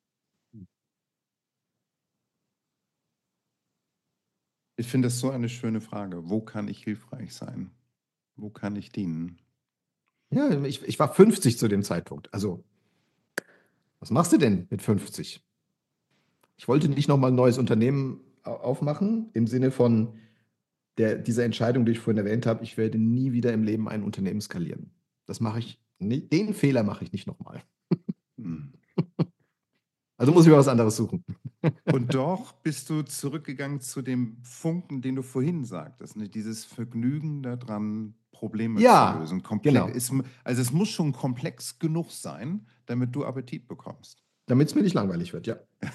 Ich finde das so eine schöne Frage. Wo kann ich hilfreich sein? Wo kann ich dienen? Ja, ich war 50 zu dem Zeitpunkt. Also, was machst du denn mit 50? Ich wollte nicht nochmal ein neues Unternehmen aufmachen, im Sinne von dieser Entscheidung, die ich vorhin erwähnt habe, ich werde nie wieder im Leben ein Unternehmen skalieren. Das mache ich nicht, den Fehler mache ich nicht nochmal. Hm. Also muss ich mir was anderes suchen. Und doch bist du zurückgegangen zu dem Funken, den du vorhin sagtest, ne? Dieses Vergnügen daran, Probleme zu Ja, lösen. genau. Also es muss schon komplex genug sein, damit du Appetit bekommst. Damit es mir nicht langweilig wird, ja.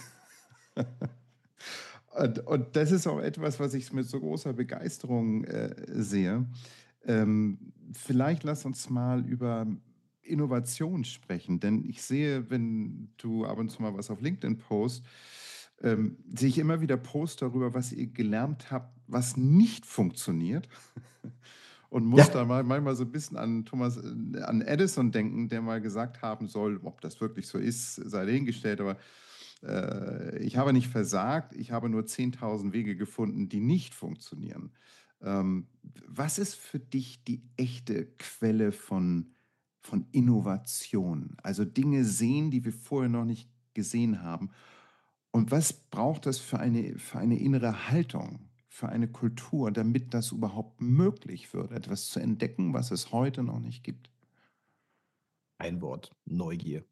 Und das ist auch etwas, was ich mit so großer Begeisterung sehe. Vielleicht lass uns mal über Innovation sprechen, denn ich sehe, wenn du ab und zu mal was auf LinkedIn postest, sehe ich immer wieder Posts darüber, was ihr gelernt habt, was nicht funktioniert. Und muss Ja, da mal manchmal so ein bisschen an Edison denken, der mal gesagt haben soll, ob das wirklich so ist, sei dahingestellt, aber ich habe nicht versagt, ich habe nur 10.000 Wege gefunden, die nicht funktionieren. Was ist für dich die echte Quelle von Innovation? Also Dinge sehen, die wir vorher noch nicht gesehen haben. Und was braucht das für eine innere Haltung, für eine Kultur, damit das überhaupt möglich wird, etwas zu entdecken, was es heute noch nicht gibt? ein Wort, Neugier,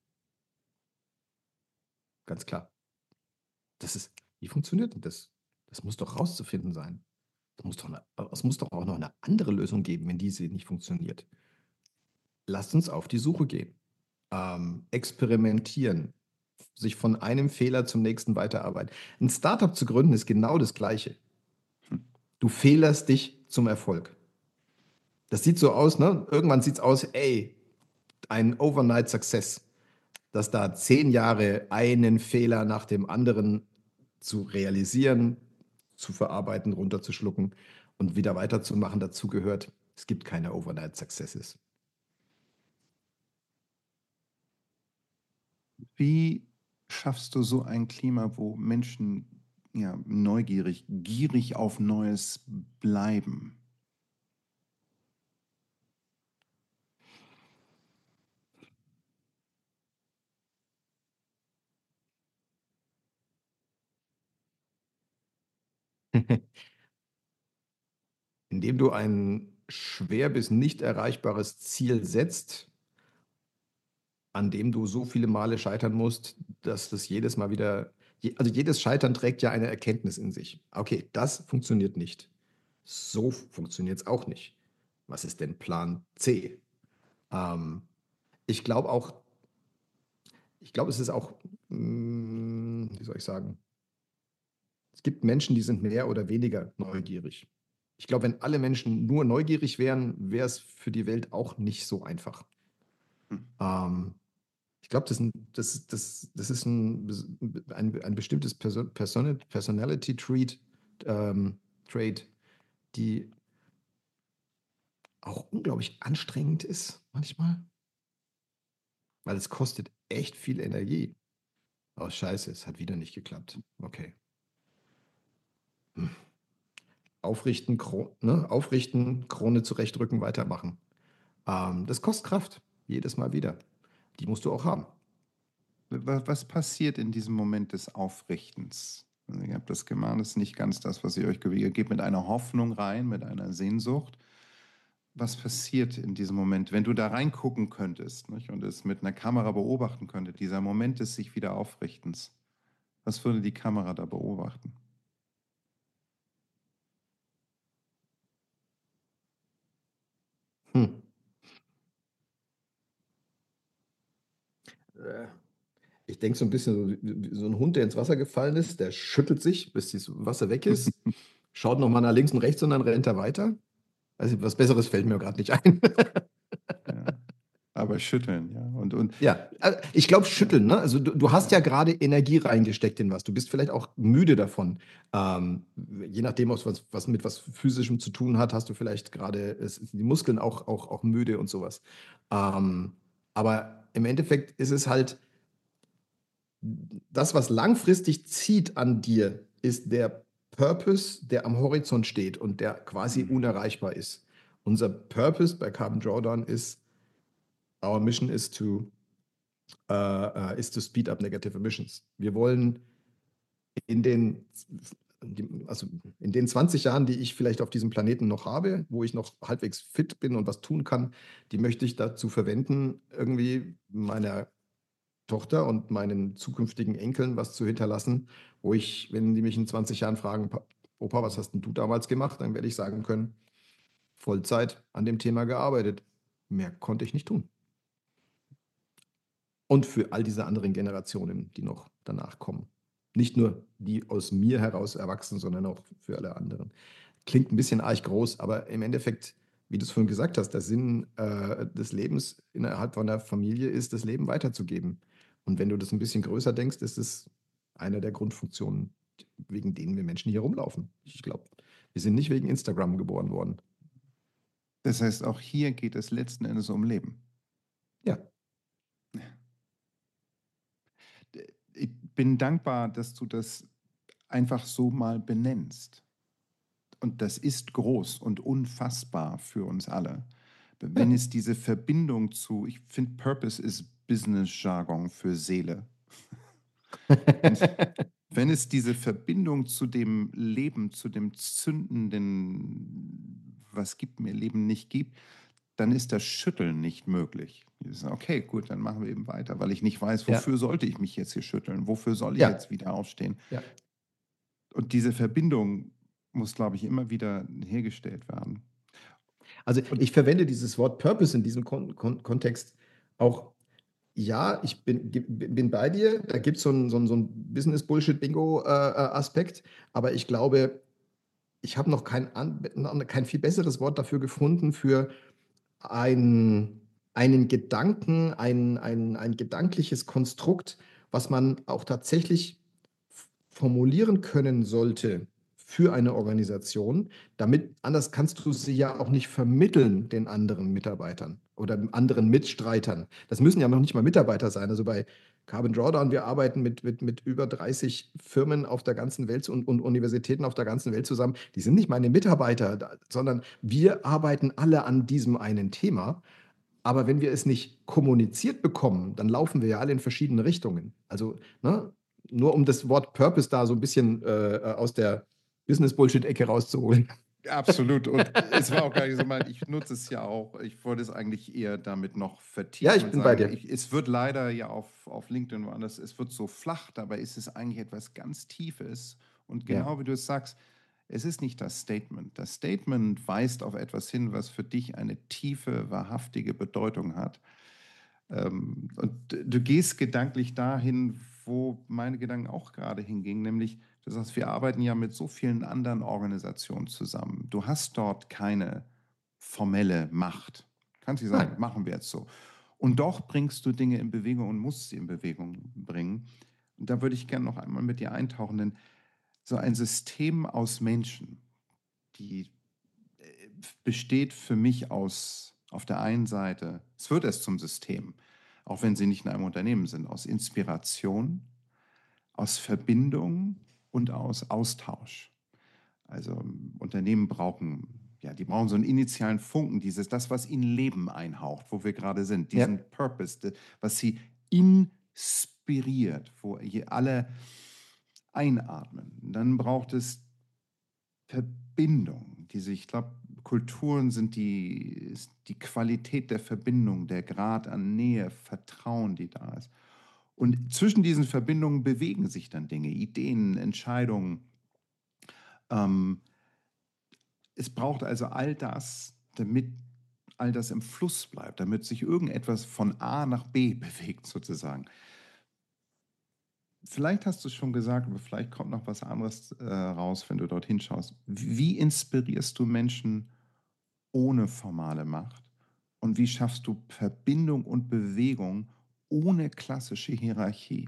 ganz klar. Wie funktioniert denn das? Das muss doch rauszufinden sein. Es muss doch auch noch eine andere Lösung geben, wenn diese nicht funktioniert. Lasst uns auf die Suche gehen. Experimentieren, sich von einem Fehler zum nächsten weiterarbeiten. Ein Startup zu gründen ist genau das Gleiche. Hm. Du fehlerst dich zum Erfolg. Das sieht so aus, ne? Irgendwann sieht es aus, ey, ein Overnight Success, dass da 10 Jahre einen Fehler nach dem anderen zu realisieren, zu verarbeiten, runterzuschlucken und wieder weiterzumachen dazu gehört. Es gibt keine Overnight Successes. Wie schaffst du so ein Klima, wo Menschen ja, neugierig, gierig auf Neues bleiben? Indem du ein schwer bis nicht erreichbares Ziel setzt, an dem du so viele Male scheitern musst, dass das jedes Mal wieder, also jedes Scheitern trägt ja eine Erkenntnis in sich. Okay, das funktioniert nicht. So funktioniert es auch nicht. Was ist denn Plan C? Ähm, ich glaube auch, es ist auch, wie soll ich sagen, es gibt Menschen, die sind mehr oder weniger neugierig. Ich glaube, wenn alle Menschen nur neugierig wären, wäre es für die Welt auch nicht so einfach. Hm. Ähm, Ich glaube, das ist ein bestimmtes Personality Trait, die auch unglaublich anstrengend ist manchmal, weil es kostet echt viel Energie. Oh, scheiße, es hat wieder nicht geklappt. Okay. Hm. Aufrichten, Krone zurechtrücken, weitermachen. Das kostet Kraft, jedes Mal wieder. Die musst du auch haben. Was passiert in diesem Moment des Aufrichtens? Also ihr habt das gemacht, das ist nicht ganz das, was ihr euch gewählt. Ihr geht mit einer Hoffnung rein, mit einer Sehnsucht. Was passiert in diesem Moment, wenn du da reingucken könntest, nicht, und es mit einer Kamera beobachten könntest, dieser Moment des sich wieder Aufrichtens? Was würde die Kamera da beobachten? Hm. Äh, Ich denke so ein bisschen so, wie so ein Hund, der ins Wasser gefallen ist, der schüttelt sich, bis das Wasser weg ist, schaut noch mal nach links und rechts und dann rennt er weiter. Also was Besseres fällt mir gerade nicht ein. Ja. Aber schütteln, ja. Und Ja, ich glaube ja, schütteln, ne? Also du hast ja ja. gerade Energie reingesteckt in was. Du bist vielleicht auch müde davon. Ähm, Je nachdem, was mit was Physischem zu tun hat, hast du vielleicht gerade die Muskeln auch müde und sowas. Ähm, aber im Endeffekt ist es halt das, was langfristig zieht an dir, ist der Purpose, der am Horizont steht und der quasi Mhm. unerreichbar ist. Unser Purpose bei Carbon Drawdown ist, our mission is to speed up negative emissions. Wir wollen in den, also in den 20 Jahren, die ich vielleicht auf diesem Planeten noch habe, wo ich noch halbwegs fit bin und was tun kann, die möchte ich dazu verwenden, irgendwie meiner Tochter und meinen zukünftigen Enkeln was zu hinterlassen, wo ich, wenn die mich in 20 Jahren fragen, Opa, was hast denn du damals gemacht, dann werde ich sagen können, Vollzeit an dem Thema gearbeitet. Mehr konnte ich nicht tun. Und für all diese anderen Generationen, die noch danach kommen. Nicht nur die aus mir heraus erwachsen, sondern auch für alle anderen. Klingt ein bisschen arg groß, aber im Endeffekt, wie du es vorhin gesagt hast, der Sinn des Lebens innerhalb von der Familie ist, das Leben weiterzugeben. Und wenn du das ein bisschen größer denkst, ist es eine der Grundfunktionen, wegen denen wir Menschen hier rumlaufen. Ich glaube, wir sind nicht wegen Instagram geboren worden. Das heißt, auch hier geht es letzten Endes um Leben. Ja, Ich bin dankbar, dass du das einfach so mal benennst. Und das ist groß und unfassbar für uns alle. Wenn ja, es diese Verbindung zu, ich finde, Purpose ist Business-Jargon für Seele. Wenn, wenn es diese Verbindung zu dem Leben, zu dem zündenden, was gibt mir Leben nicht gibt, dann ist das Schütteln nicht möglich. Okay, gut, dann machen wir eben weiter, weil ich nicht weiß, ja, wofür sollte ich mich jetzt hier schütteln? Wofür soll ich ja, jetzt wieder aufstehen? ja. Und diese Verbindung muss, glaube ich, immer wieder hergestellt werden. Also Und ich verwende dieses Wort Purpose in diesem Kontext auch. Ja, ich bin bei dir. Da gibt es so ein Business-Bullshit-Bingo-Aspekt. Aber ich glaube, ich habe noch kein viel besseres Wort dafür gefunden für ein, einen Gedanken, ein gedankliches Konstrukt, was man auch tatsächlich formulieren können sollte für eine Organisation, damit anders kannst du sie ja auch nicht vermitteln den anderen Mitarbeitern oder anderen Mitstreitern. Das müssen ja noch nicht mal Mitarbeiter sein. Also bei Carbon Drawdown, wir arbeiten mit über 30 Firmen auf der ganzen Welt und Universitäten auf der ganzen Welt zusammen. Die sind nicht meine Mitarbeiter, sondern wir arbeiten alle an diesem einen Thema. Aber wenn wir es nicht kommuniziert bekommen, dann laufen wir ja alle in verschiedene Richtungen. Also, ne, nur um das Wort Purpose da so ein bisschen aus der Business-Bullshit-Ecke rauszuholen. absolut. Und es war auch gar nicht so mein, ich nutze es ja auch, ich wollte es eigentlich eher damit noch Ja, vertiefen ich und bin bei sagen, dir. es wird leider ja auf LinkedIn woanders, es wird so flach, dabei ist es eigentlich etwas ganz Tiefes. Und Ja, genau wie du es sagst, es ist nicht das Statement. Das Statement weist auf etwas hin, was für dich eine tiefe, wahrhaftige Bedeutung hat. Und du gehst gedanklich dahin, wo meine Gedanken auch gerade hingingen, nämlich, du sagst, wir arbeiten ja mit so vielen anderen Organisationen zusammen. Du hast dort keine formelle Macht. Kannst du sagen, nein. machen wir jetzt so. Und doch bringst du Dinge in Bewegung und musst sie in Bewegung bringen. Und da würde ich gerne noch einmal mit dir eintauchen, denn so ein System aus Menschen, die besteht für mich aus, auf der einen Seite, es wird erst zum System, auch wenn sie nicht in einem Unternehmen sind, aus Inspiration, aus Verbindung und aus Austausch. Also Unternehmen brauchen, ja, die brauchen so einen initialen Funken, das, was ihnen Leben einhaucht, wo wir gerade sind, Ja. diesen Purpose, was sie inspiriert, wo alle einatmen. Dann braucht es Verbindung, ich glaube, Kulturen sind ist die Qualität der Verbindung, der Grad an Nähe, Vertrauen, die da ist. Und zwischen diesen Verbindungen bewegen sich dann Dinge, Ideen, Entscheidungen. Ähm, Es braucht also all das, damit all das im Fluss bleibt, damit sich irgendetwas von A nach B bewegt sozusagen. Vielleicht hast du es schon gesagt, aber vielleicht kommt noch was anderes raus, wenn du dorthin schaust. Wie inspirierst du Menschen ohne formale Macht? Und wie schaffst du Verbindung und Bewegung ohne klassische Hierarchie?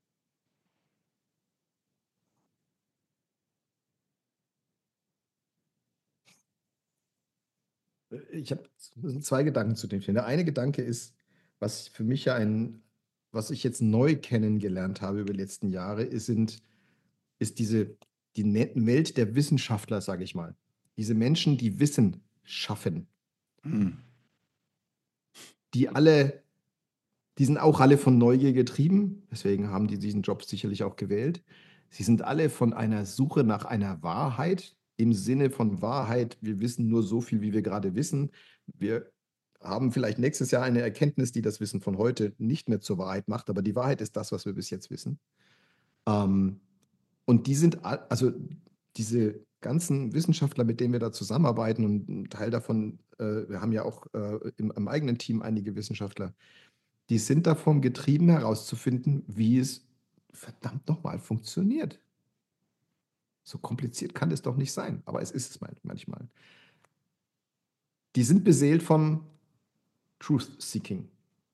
Ich habe zwei Gedanken zu dem Thema. Der eine Gedanke ist, was für mich was ich jetzt neu kennengelernt habe über die letzten Jahre, ist die Welt der Wissenschaftler, sage ich mal. Diese Menschen, die Wissen schaffen, Hm. die alle, die sind auch alle von Neugier getrieben, deswegen haben die diesen Job sicherlich auch gewählt. Sie sind alle von einer Suche nach einer Wahrheit, im Sinne von Wahrheit, wir wissen nur so viel, wie wir gerade wissen. Wir haben vielleicht nächstes Jahr eine Erkenntnis, die das Wissen von heute nicht mehr zur Wahrheit macht, aber die Wahrheit ist das, was wir bis jetzt wissen. Ähm, und also diese ganzen Wissenschaftler, mit denen wir da zusammenarbeiten, und ein Teil davon, wir haben ja auch im eigenen Team einige Wissenschaftler, die sind davon getrieben, herauszufinden, wie es verdammt nochmal funktioniert. So kompliziert kann es doch nicht sein, aber es ist es manchmal. Die sind beseelt von Truth-Seeking.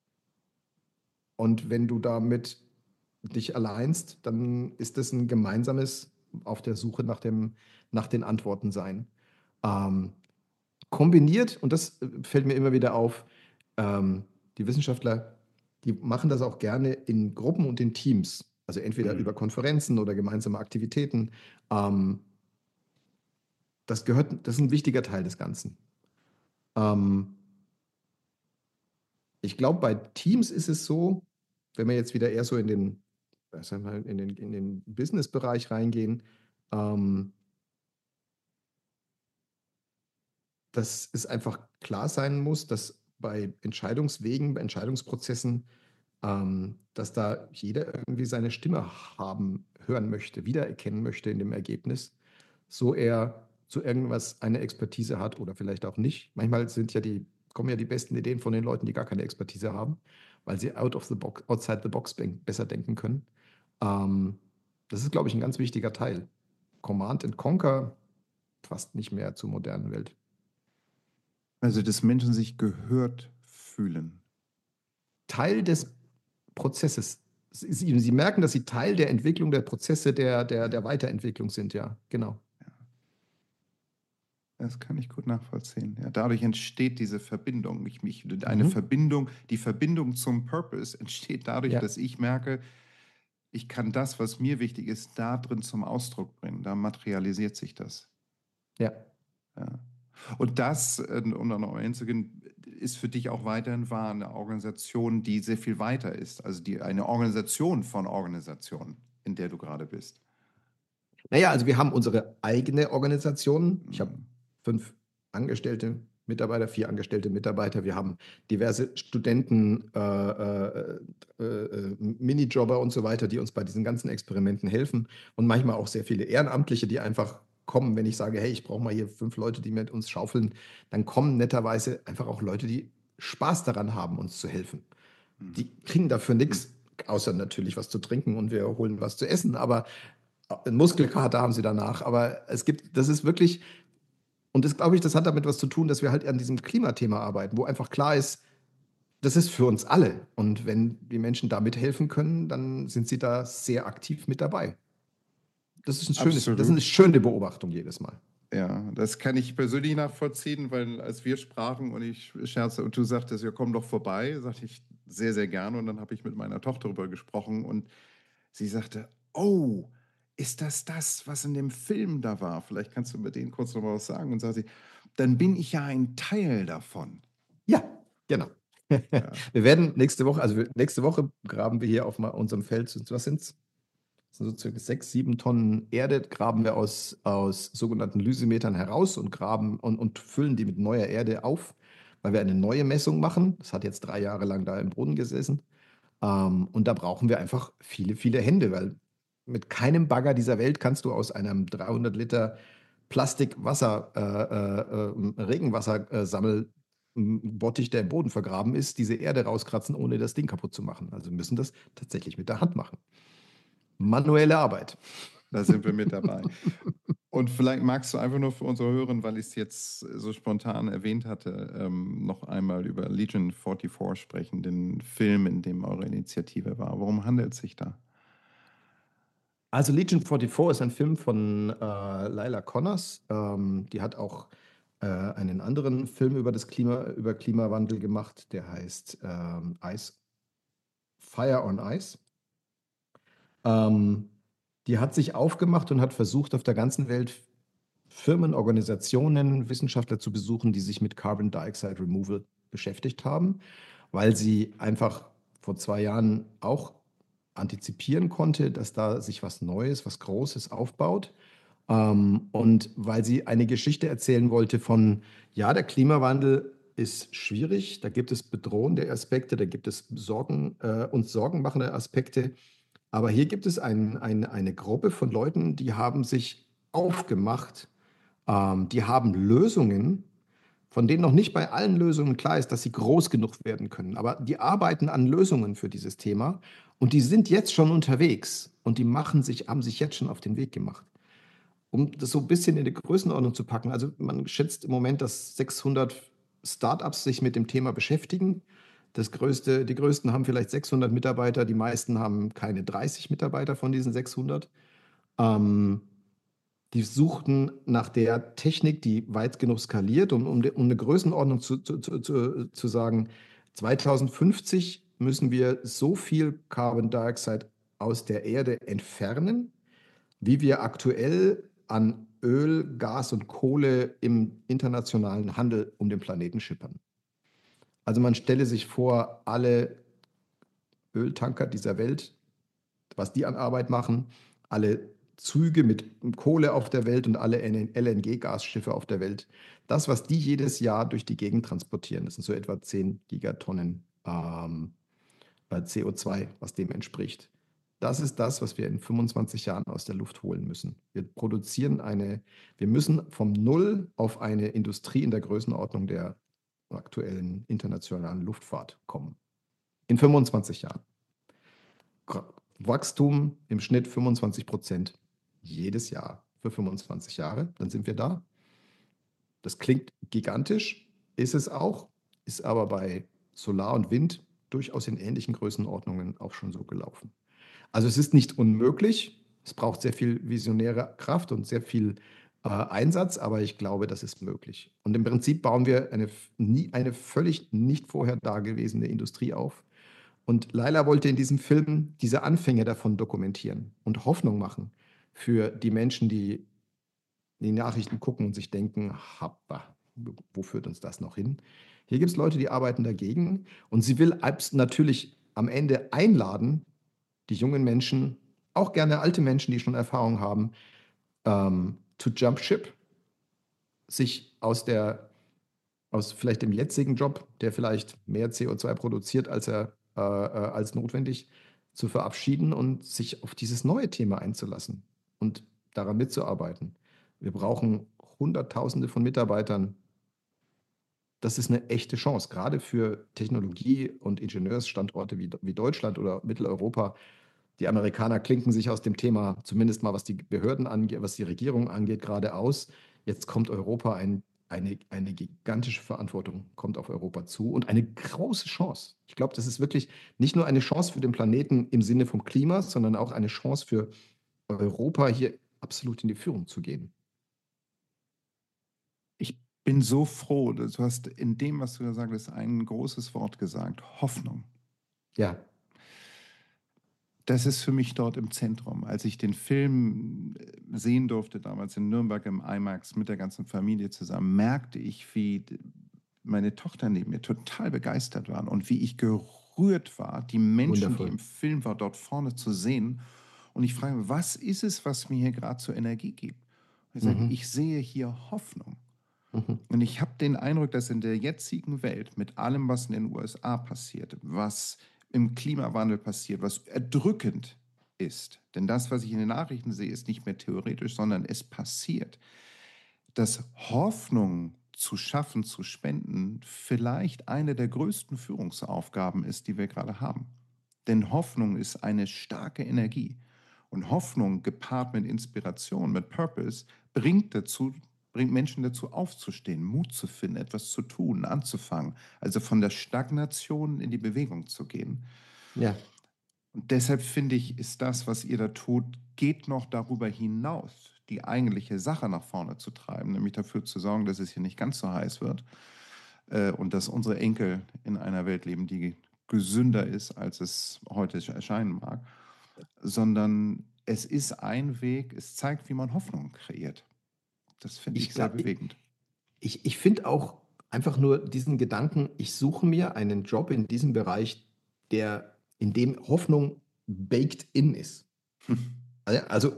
Und wenn du damit dich alleinst, dann ist das ein gemeinsames auf der Suche nach den Antworten sein. Ähm, kombiniert, und das fällt mir immer wieder auf, die Wissenschaftler, die machen das auch gerne in Gruppen und in Teams, also entweder über Hm. Konferenzen oder gemeinsame Aktivitäten. Ähm, das ist ein wichtiger Teil des Ganzen. Ähm, ich glaube, bei Teams ist es so, wenn wir jetzt wieder eher so sagen wir, in den Business-Bereich reingehen, ähm, dass es einfach klar sein muss, dass bei Entscheidungswegen, bei Entscheidungsprozessen, dass da jeder irgendwie seine Stimme hören möchte, wiedererkennen möchte in dem Ergebnis, so er zu irgendwas eine Expertise hat oder vielleicht auch nicht. Manchmal kommen ja die besten Ideen von den Leuten, die gar keine Expertise haben, weil sie outside the box besser denken können. Ähm, das ist, glaube ich, ein ganz wichtiger Teil. Command and Conquer passt nicht mehr zur modernen Welt. Also, dass Menschen sich gehört fühlen. Teil des Prozesses. Sie merken, dass sie Teil der Entwicklung der Prozesse der Weiterentwicklung sind, ja, genau. Ja, das kann ich gut nachvollziehen. Ja, dadurch entsteht diese Verbindung. Mhm. Die Verbindung zum Purpose entsteht dadurch, Ja, dass ich merke, ich kann das, was mir wichtig ist, da drin zum Ausdruck bringen. Da materialisiert sich das. ja. Ja. Und das, um da noch einzugehen, ist für dich auch weiterhin wahr, eine Organisation, die sehr viel weiter ist. Also eine Organisation von Organisationen, in der du gerade bist. Naja, also wir haben unsere eigene Organisation. Ich habe Hm. 5 angestellte Mitarbeiter, 4 angestellte Mitarbeiter. Wir haben diverse Studenten, Minijobber und so weiter, die uns bei diesen ganzen Experimenten helfen, und manchmal auch sehr viele Ehrenamtliche, die einfach kommen, wenn ich sage: „Hey, ich brauche mal hier 5 Leute, die mit uns schaufeln“, dann kommen netterweise einfach auch Leute, die Spaß daran haben, uns zu helfen. Hm. Die kriegen dafür Hm. nichts, außer natürlich was zu trinken, und wir holen was zu essen, aber Muskelkater haben sie danach. Aber das ist wirklich, und das glaube ich, das hat damit was zu tun, dass wir halt an diesem Klimathema arbeiten, wo einfach klar ist, Das ist für uns alle. Und wenn die Menschen da mithelfen können, dann sind sie da sehr aktiv mit dabei. Das ist eine Absolut. schöne Beobachtung jedes Mal. Ja, das kann ich persönlich nachvollziehen, weil als wir sprachen und ich scherze und du sagtest, ja, komm doch vorbei, sagte ich sehr, sehr gerne. Und dann habe ich mit meiner Tochter darüber gesprochen und sie sagte, oh, ist das das, was in dem Film da war? Vielleicht kannst du über den kurz noch mal was sagen. Und sagt sie, dann bin ich ja ein Teil davon. Ja, genau. Ja, Wir werden nächste Woche graben wir hier auf unserem Feld, was sind's? Das sind so circa 6, 7 Tonnen Erde, graben wir aus sogenannten Lysimetern heraus und graben und füllen die mit neuer Erde auf, weil wir eine neue Messung machen. Das hat jetzt 3 Jahre lang da im Boden gesessen. Und da brauchen wir einfach viele, viele Hände, weil mit keinem Bagger dieser Welt kannst du aus einem 300 Liter Plastikwasser, Regenwassersammelbottich, der im Boden vergraben ist, diese Erde rauskratzen, ohne das Ding kaputt zu machen. Also wir müssen das tatsächlich mit der Hand machen. Manuelle Arbeit. da sind wir mit dabei. Und vielleicht magst du einfach nur für unsere Hörer, weil ich es jetzt so spontan erwähnt hatte, noch einmal über Legion 44 sprechen, den Film, in dem eure Initiative war. Worum handelt es sich da? Also Legion 44 ist ein Film von Lila Connors. Die hat auch einen anderen Film über Klimawandel gemacht, der heißt Fire on Ice. Ähm, Die hat sich aufgemacht und hat versucht, auf der ganzen Welt Firmen, Organisationen, Wissenschaftler zu besuchen, die sich mit Carbon Dioxide Removal beschäftigt haben, weil sie einfach vor 2 Jahren auch antizipieren konnte, dass da sich was Neues, was Großes aufbaut. Und weil sie eine Geschichte erzählen wollte von, ja, der Klimawandel ist schwierig, da gibt es bedrohende Aspekte, da gibt es uns Sorgen machende Aspekte. Aber hier gibt es eine Gruppe von Leuten, die haben sich aufgemacht, die haben Lösungen, von denen noch nicht bei allen Lösungen klar ist, dass sie groß genug werden können. Aber die arbeiten an Lösungen für dieses Thema und die sind jetzt schon unterwegs und haben sich jetzt schon auf den Weg gemacht. Um das so ein bisschen in die Größenordnung zu packen, also man schätzt im Moment, dass 600 Startups sich mit dem Thema beschäftigen. Die größten haben vielleicht 600 Mitarbeiter, die meisten haben keine 30 Mitarbeiter von diesen 600. Ähm, Die suchten nach der Technik, die weit genug skaliert, um eine Größenordnung zu sagen. 2050 müssen wir so viel Carbon Dioxide aus der Erde entfernen, wie wir aktuell an Öl, Gas und Kohle im internationalen Handel um den Planeten schippern. Also man stelle sich vor, alle Öltanker dieser Welt, was die an Arbeit machen, alle Züge mit Kohle auf der Welt und alle LNG-Gasschiffe auf der Welt. Das, was die jedes Jahr durch die Gegend transportieren, das sind so etwa 10 Gigatonnen CO2, was dem entspricht. Das ist das, was wir in 25 Jahren aus der Luft holen müssen. Wir müssen vom Null auf eine Industrie in der Größenordnung der aktuellen internationalen Luftfahrt kommen. In 25 Jahren. Wachstum im Schnitt 25% jedes Jahr für 25 Jahre, dann sind wir da. Das klingt gigantisch, ist es auch, ist aber bei Solar und Wind durchaus in ähnlichen Größenordnungen auch schon so gelaufen. Also es ist nicht unmöglich, es braucht sehr viel visionäre Kraft und sehr viel Einsatz, aber ich glaube, das ist möglich. Und im Prinzip bauen wir eine völlig nicht vorher dagewesene Industrie auf. Und Laila wollte in diesem Film diese Anfänge davon dokumentieren und Hoffnung machen für die Menschen, die die Nachrichten gucken und sich denken, Happa, wo führt uns das noch hin? Hier gibt es Leute, die arbeiten dagegen und sie will natürlich am Ende einladen, die jungen Menschen, auch gerne alte Menschen, die schon Erfahrung haben, to jump ship, sich aus vielleicht dem jetzigen Job, der vielleicht mehr CO2 produziert, als notwendig, zu verabschieden und sich auf dieses neue Thema einzulassen und daran mitzuarbeiten. Wir brauchen Hunderttausende von Mitarbeitern. Das ist eine echte Chance, gerade für Technologie- und Ingenieursstandorte wie Deutschland oder Mitteleuropa. Die Amerikaner klinken sich aus dem Thema, zumindest mal was die Behörden angeht, was die Regierung angeht, gerade aus. Jetzt kommt Europa ein eine gigantische Verantwortung kommt auf Europa zu und eine große Chance. Ich glaube, das ist wirklich nicht nur eine Chance für den Planeten im Sinne vom Klima, sondern auch eine Chance für Europa, hier absolut in die Führung zu gehen. Ich bin so froh, dass du hast in dem, was du gesagt hast, ein großes Wort gesagt, Hoffnung. Ja, Das ist für mich dort im Zentrum. Als ich den Film sehen durfte, damals in Nürnberg im IMAX mit der ganzen Familie zusammen, merkte ich, wie meine Tochter neben mir total begeistert waren und wie ich gerührt war, die Menschen, die wundervoll. im Film war, dort vorne zu sehen. Und ich frage mich, was ist es, was mir hier gerade zur Energie gibt? Und ich sage, Mhm. ich sehe hier Hoffnung. Mhm. Und ich habe den Eindruck, dass in der jetzigen Welt mit allem, was in den USA passiert, was im Klimawandel passiert, was erdrückend ist, denn das, was ich in den Nachrichten sehe, ist nicht mehr theoretisch, sondern es passiert, dass Hoffnung zu schaffen, zu spenden, vielleicht eine der größten Führungsaufgaben ist, die wir gerade haben. Denn Hoffnung ist eine starke Energie. Und Hoffnung gepaart mit Inspiration, mit Purpose, bringt Menschen dazu aufzustehen, Mut zu finden, etwas zu tun, anzufangen. Also von der Stagnation in die Bewegung zu gehen. Ja, Und deshalb finde ich, ist das, was ihr da tut, geht noch darüber hinaus, die eigentliche Sache nach vorne zu treiben, nämlich dafür zu sorgen, dass es hier nicht ganz so heiß wird und dass unsere Enkel in einer Welt leben, die gesünder ist, als es heute erscheinen mag, sondern es ist ein Weg, es zeigt, wie man Hoffnung kreiert. Das finde ich ich sehr glaube, bewegend. ich finde auch einfach nur diesen Gedanken, ich suche mir einen Job in diesem Bereich, in dem Hoffnung baked in ist. Also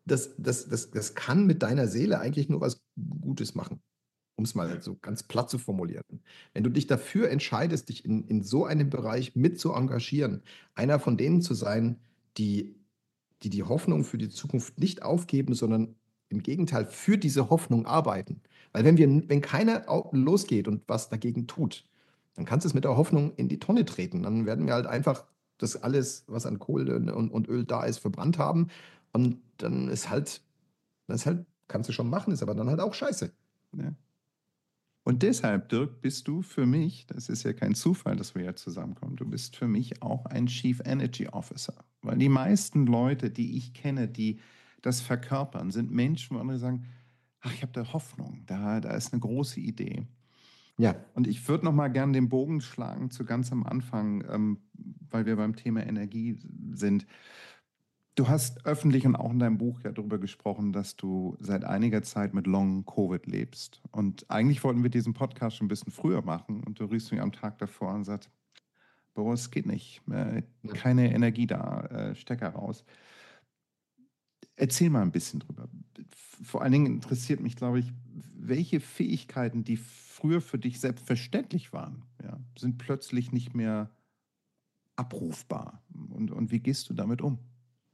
das kann mit deiner Seele eigentlich nur was Gutes machen, um es mal so ganz platt zu formulieren. Wenn du dich dafür entscheidest, dich in so einem Bereich mit zu engagieren, einer von denen zu sein, die die Hoffnung für die Zukunft nicht aufgeben, sondern im Gegenteil für diese Hoffnung arbeiten. Weil wenn keiner losgeht und was dagegen tut, dann kannst du es mit der Hoffnung in die Tonne treten. Dann werden wir halt einfach das alles, was an Kohle und Öl da ist, verbrannt haben. Und kannst du schon machen, ist aber dann halt auch scheiße. Ja. Und deshalb, Dirk, bist du für mich, das ist ja kein Zufall, dass wir ja zusammenkommen, du bist für mich auch ein Chief Energy Officer. Weil die meisten Leute, die ich kenne, die das verkörpern, sind Menschen, wo andere sagen, ach, ich habe da Hoffnung, da ist eine große Idee. Ja, Und ich würde noch mal gerne den Bogen schlagen zu ganz am Anfang, weil wir beim Thema Energie sind. Du hast öffentlich und auch in deinem Buch ja darüber gesprochen, dass du seit einiger Zeit mit Long Covid lebst. Und eigentlich wollten wir diesen Podcast schon ein bisschen früher machen. Und du riefst mich am Tag davor und sagst, Boris, es geht nicht. ja. Keine Energie da, Stecker raus. Erzähl mal ein bisschen drüber. Vor allen Dingen interessiert mich, glaube ich, welche Fähigkeiten, die früher für dich selbstverständlich waren, ja, sind plötzlich nicht mehr abrufbar. Und wie gehst du damit um?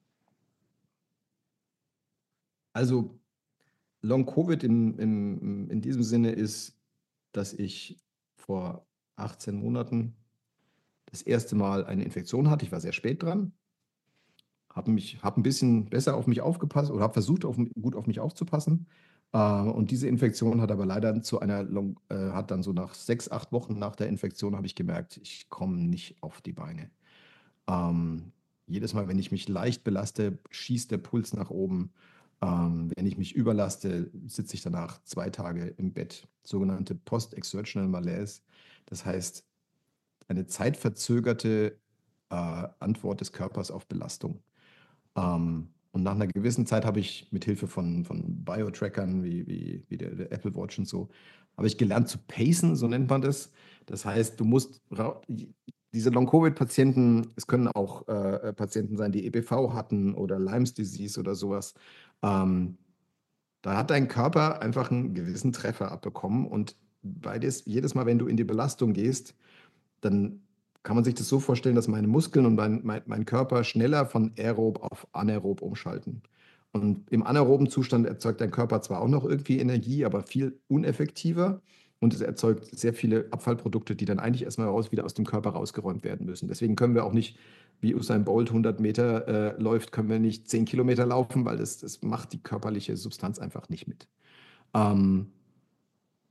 Also Long Covid in diesem Sinne ist, dass ich vor 18 Monaten das erste Mal eine Infektion hatte. Ich war sehr spät dran, habe ein bisschen besser auf mich aufgepasst oder habe versucht, gut auf mich aufzupassen. Und diese Infektion hat aber leider hat dann so nach 6, 8 Wochen nach der Infektion habe ich gemerkt, ich komme nicht auf die Beine. Ähm, Jedes Mal, wenn ich mich leicht belaste, schießt der Puls nach oben. Wenn ich mich überlaste, sitze ich danach 2 Tage im Bett. Sogenannte Post-Exertional Malaise. Das heißt, eine zeitverzögerte Antwort des Körpers auf Belastung. Und nach einer gewissen Zeit habe ich mit Hilfe von Bio-Trackern wie der Apple Watch und so, habe ich gelernt zu pacen, so nennt man das. Das heißt, diese Long-Covid-Patienten, es können auch Patienten sein, die EBV hatten oder Lyme's Disease oder sowas. Ähm, Da hat dein Körper einfach einen gewissen Treffer abbekommen und jedes Mal, wenn du in die Belastung gehst, dann kann man sich das so vorstellen, dass meine Muskeln und mein Körper schneller von aerob auf anaerob umschalten. Und im anaeroben Zustand erzeugt dein Körper zwar auch noch irgendwie Energie, aber viel uneffektiver. Und es erzeugt sehr viele Abfallprodukte, die dann eigentlich erstmal wieder aus dem Körper rausgeräumt werden müssen. Deswegen können wir auch nicht, wie Usain Bolt 100 Meter läuft, können wir nicht 10 Kilometer laufen, weil das macht die körperliche Substanz einfach nicht mit. Ähm,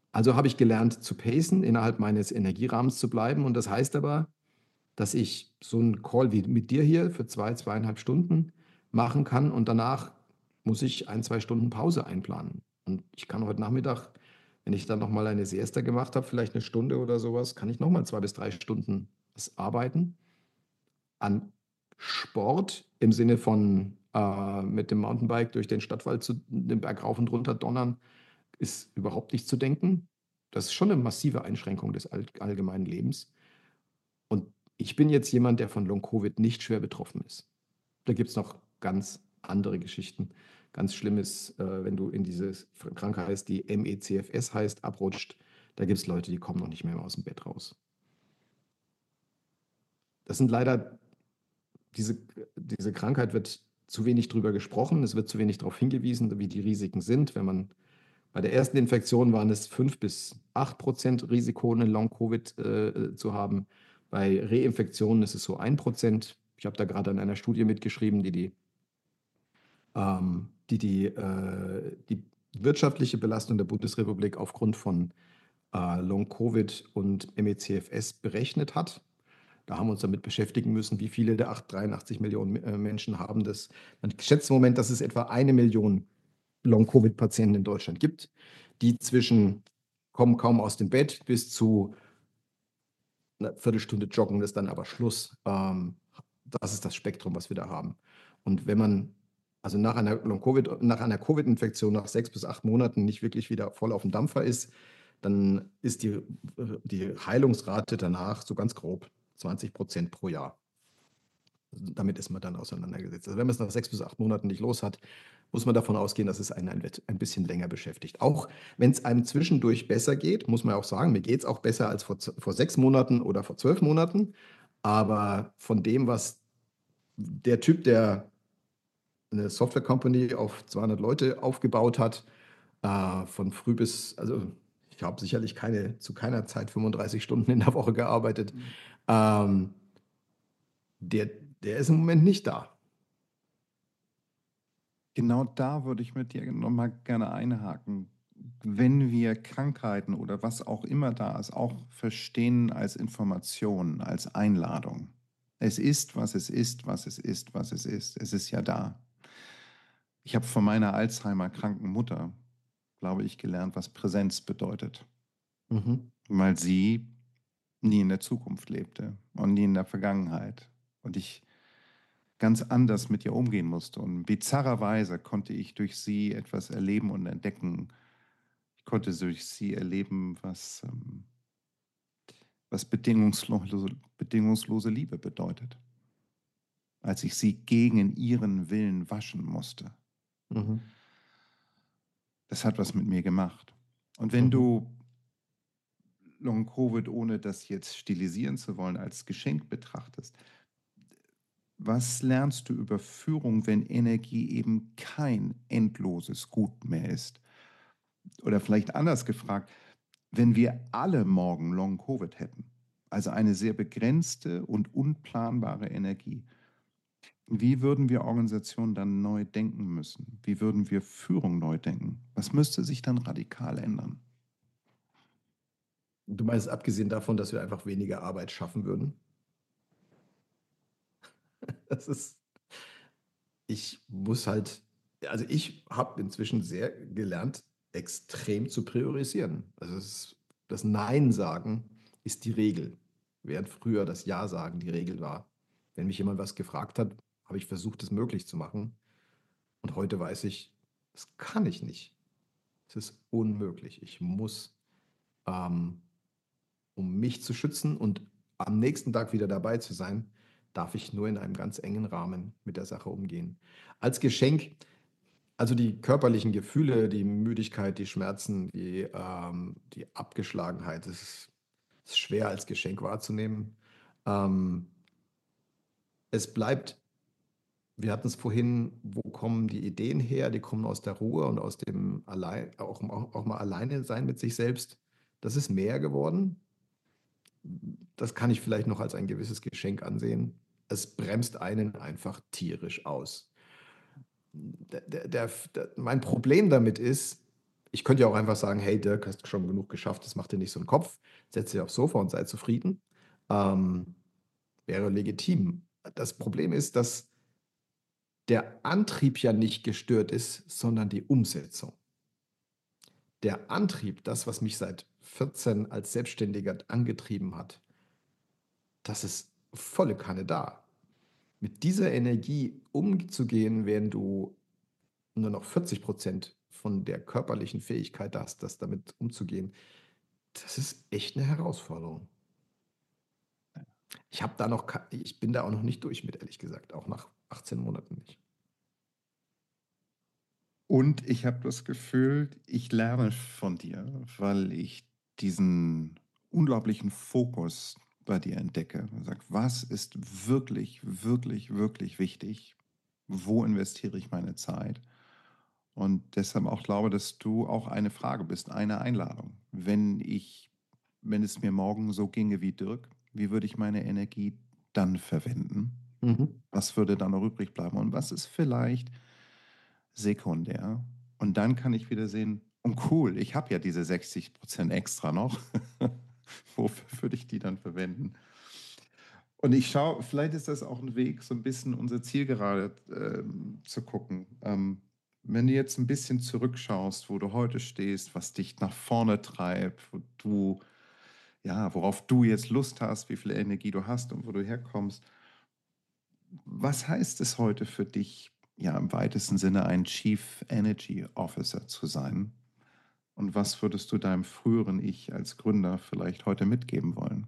Also habe ich gelernt zu pacen, innerhalb meines Energierahmens zu bleiben. Und das heißt aber, dass ich so einen Call wie mit dir hier für 2,5 Stunden machen kann und danach muss ich 1, 2 Stunden Pause einplanen. Und ich kann heute Nachmittag, wenn ich dann nochmal eine Siesta gemacht habe, vielleicht eine Stunde oder sowas, kann ich nochmal 2 bis 3 Stunden was arbeiten an Sport im Sinne von mit dem Mountainbike durch den Stadtwald den Berg rauf und runter donnern, ist überhaupt nicht zu denken. Das ist schon eine massive Einschränkung des allgemeinen Lebens. Und ich bin jetzt jemand, der von Long-Covid nicht schwer betroffen ist. Da gibt es noch ganz andere Geschichten. Ganz schlimm ist, wenn du in diese Krankheit, die MECFS heißt, abrutscht. Da gibt es Leute, die kommen noch nicht mehr aus dem Bett raus. Das sind leider, diese Krankheit wird zu wenig drüber gesprochen. Es wird zu wenig darauf hingewiesen, wie die Risiken sind. Bei der ersten Infektion waren es 5 bis 8% Risiko, eine Long-Covid zu haben. Bei Reinfektionen ist es so 1%. Ich habe da gerade an einer Studie mitgeschrieben, die wirtschaftliche Belastung der Bundesrepublik aufgrund von Long-Covid und MECFS berechnet hat. Da haben wir uns damit beschäftigen müssen, wie viele der 83 Millionen Menschen haben das. Man schätzt im Moment, dass es etwa 1 Million Long-Covid-Patienten in Deutschland gibt, die zwischen kommen kaum aus dem Bett bis zu einer Viertelstunde joggen, ist dann aber Schluss. Das ist das Spektrum, was wir da haben. Und wenn man also nach einer Covid-Infektion nach 6 bis 8 Monaten nicht wirklich wieder voll auf dem Dampfer ist, dann ist die Heilungsrate danach so ganz grob 20% pro Jahr. Damit ist man dann auseinandergesetzt. Also wenn man es nach 6 bis 8 Monaten nicht los hat, muss man davon ausgehen, dass es einen ein bisschen länger beschäftigt. Auch wenn es einem zwischendurch besser geht, muss man auch sagen, mir geht es auch besser als vor 6 Monaten oder vor 12 Monaten. Aber von dem, was der Typ, der eine Software Company auf 200 Leute aufgebaut hat, von früh bis, also ich habe sicherlich zu keiner Zeit 35 Stunden in der Woche gearbeitet, ähm, der, der ist im Moment nicht da. Genau da würde ich mit dir nochmal gerne einhaken. Wenn wir Krankheiten oder was auch immer da ist, auch verstehen als Information, als Einladung. Es ist, was es ist, was es ist, was es ist. Es ist ja da. Ich habe von meiner Alzheimer-kranken Mutter, glaube ich, gelernt, was Präsenz bedeutet, weil sie nie in der Zukunft lebte und nie in der Vergangenheit. Und ich ganz anders mit ihr umgehen musste. Und bizarrerweise konnte ich durch sie etwas erleben und entdecken. Ich konnte durch sie erleben, was bedingungslose Liebe bedeutet, als ich sie gegen ihren Willen waschen musste. Das hat was mit mir gemacht. Und wenn du Long-Covid, ohne das jetzt stilisieren zu wollen, als Geschenk betrachtest, was lernst du über Führung, wenn Energie eben kein endloses Gut mehr ist? Oder vielleicht anders gefragt, wenn wir alle morgen Long-Covid hätten, also eine sehr begrenzte und unplanbare Energie, wie würden wir Organisationen dann neu denken müssen? Wie würden wir Führung neu denken? Was müsste sich dann radikal ändern? Du meinst, abgesehen davon, dass wir einfach weniger Arbeit schaffen würden? Das ist, ich muss halt, also ich habe inzwischen sehr gelernt, extrem zu priorisieren. Das Nein sagen ist die Regel, während früher das Ja sagen die Regel war. Wenn mich jemand was gefragt hat, habe ich versucht, es möglich zu machen. Und heute weiß ich, das kann ich nicht. Es ist unmöglich. Ich muss, ähm, um mich zu schützen und am nächsten Tag wieder dabei zu sein, darf ich nur in einem ganz engen Rahmen mit der Sache umgehen. Als Geschenk, also die körperlichen Gefühle, die Müdigkeit, die Schmerzen, die Abgeschlagenheit, ist schwer als Geschenk wahrzunehmen. Ähm, Es bleibt, wir hatten es vorhin, wo kommen die Ideen her? Die kommen aus der Ruhe und aus dem auch mal alleine sein mit sich selbst. Das ist mehr geworden. Das kann ich vielleicht noch als ein gewisses Geschenk ansehen. Es bremst einen einfach tierisch aus. Mein Problem damit ist, Ich könnte ja auch einfach sagen: „Hey Dirk, hast schon genug geschafft, das macht dir nicht so 'n Kopf. Setz dich aufs Sofa und sei zufrieden.“ Ähm, Wäre legitim. Das Problem ist, dass der Antrieb ja nicht gestört ist, sondern die Umsetzung. Der Antrieb, das, was mich seit 14 als Selbstständiger angetrieben hat, das ist volle Kanne da. Mit dieser Energie umzugehen, während du nur noch 40% von der körperlichen Fähigkeit hast, das damit umzugehen, das ist echt 'ne Herausforderung. Ich bin da auch noch nicht durch mit, ehrlich gesagt, auch nach 18 Monaten nicht. Und ich habe das Gefühl, ich lerne von dir, weil ich diesen unglaublichen Fokus bei dir entdecke. Man sagt: „Was ist wirklich, wirklich, wirklich wichtig? Wo investiere ich meine Zeit?“ Und deshalb auch glaube, dass du auch eine Frage bist, eine Einladung. Wenn es mir morgen so ginge wie Dirk, wie würde ich meine Energie dann verwenden? Mhm. Was würde dann noch übrig bleiben? Und was ist vielleicht sekundär? Und dann kann ich wieder sehen, oh cool, ich habe ja diese 60% extra noch. Wofür würde ich die dann verwenden? Und ich schaue, vielleicht ist das auch ein Weg, so ein bisschen unser Ziel gerade zu gucken. Wenn du jetzt ein bisschen zurückschaust, wo du heute stehst, was dich nach vorne treibt, ja, worauf du jetzt Lust hast, wie viel Energie du hast und wo du herkommst. Was heißt es heute für dich, ja, im weitesten Sinne ein Chief Energy Officer zu sein? Und was würdest du deinem früheren Ich als Gründer vielleicht heute mitgeben wollen?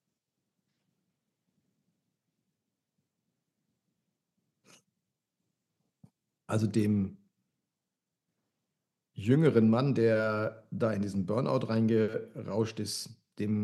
Also, dem jüngeren Mann, der da in diesen Burnout reingerauscht ist,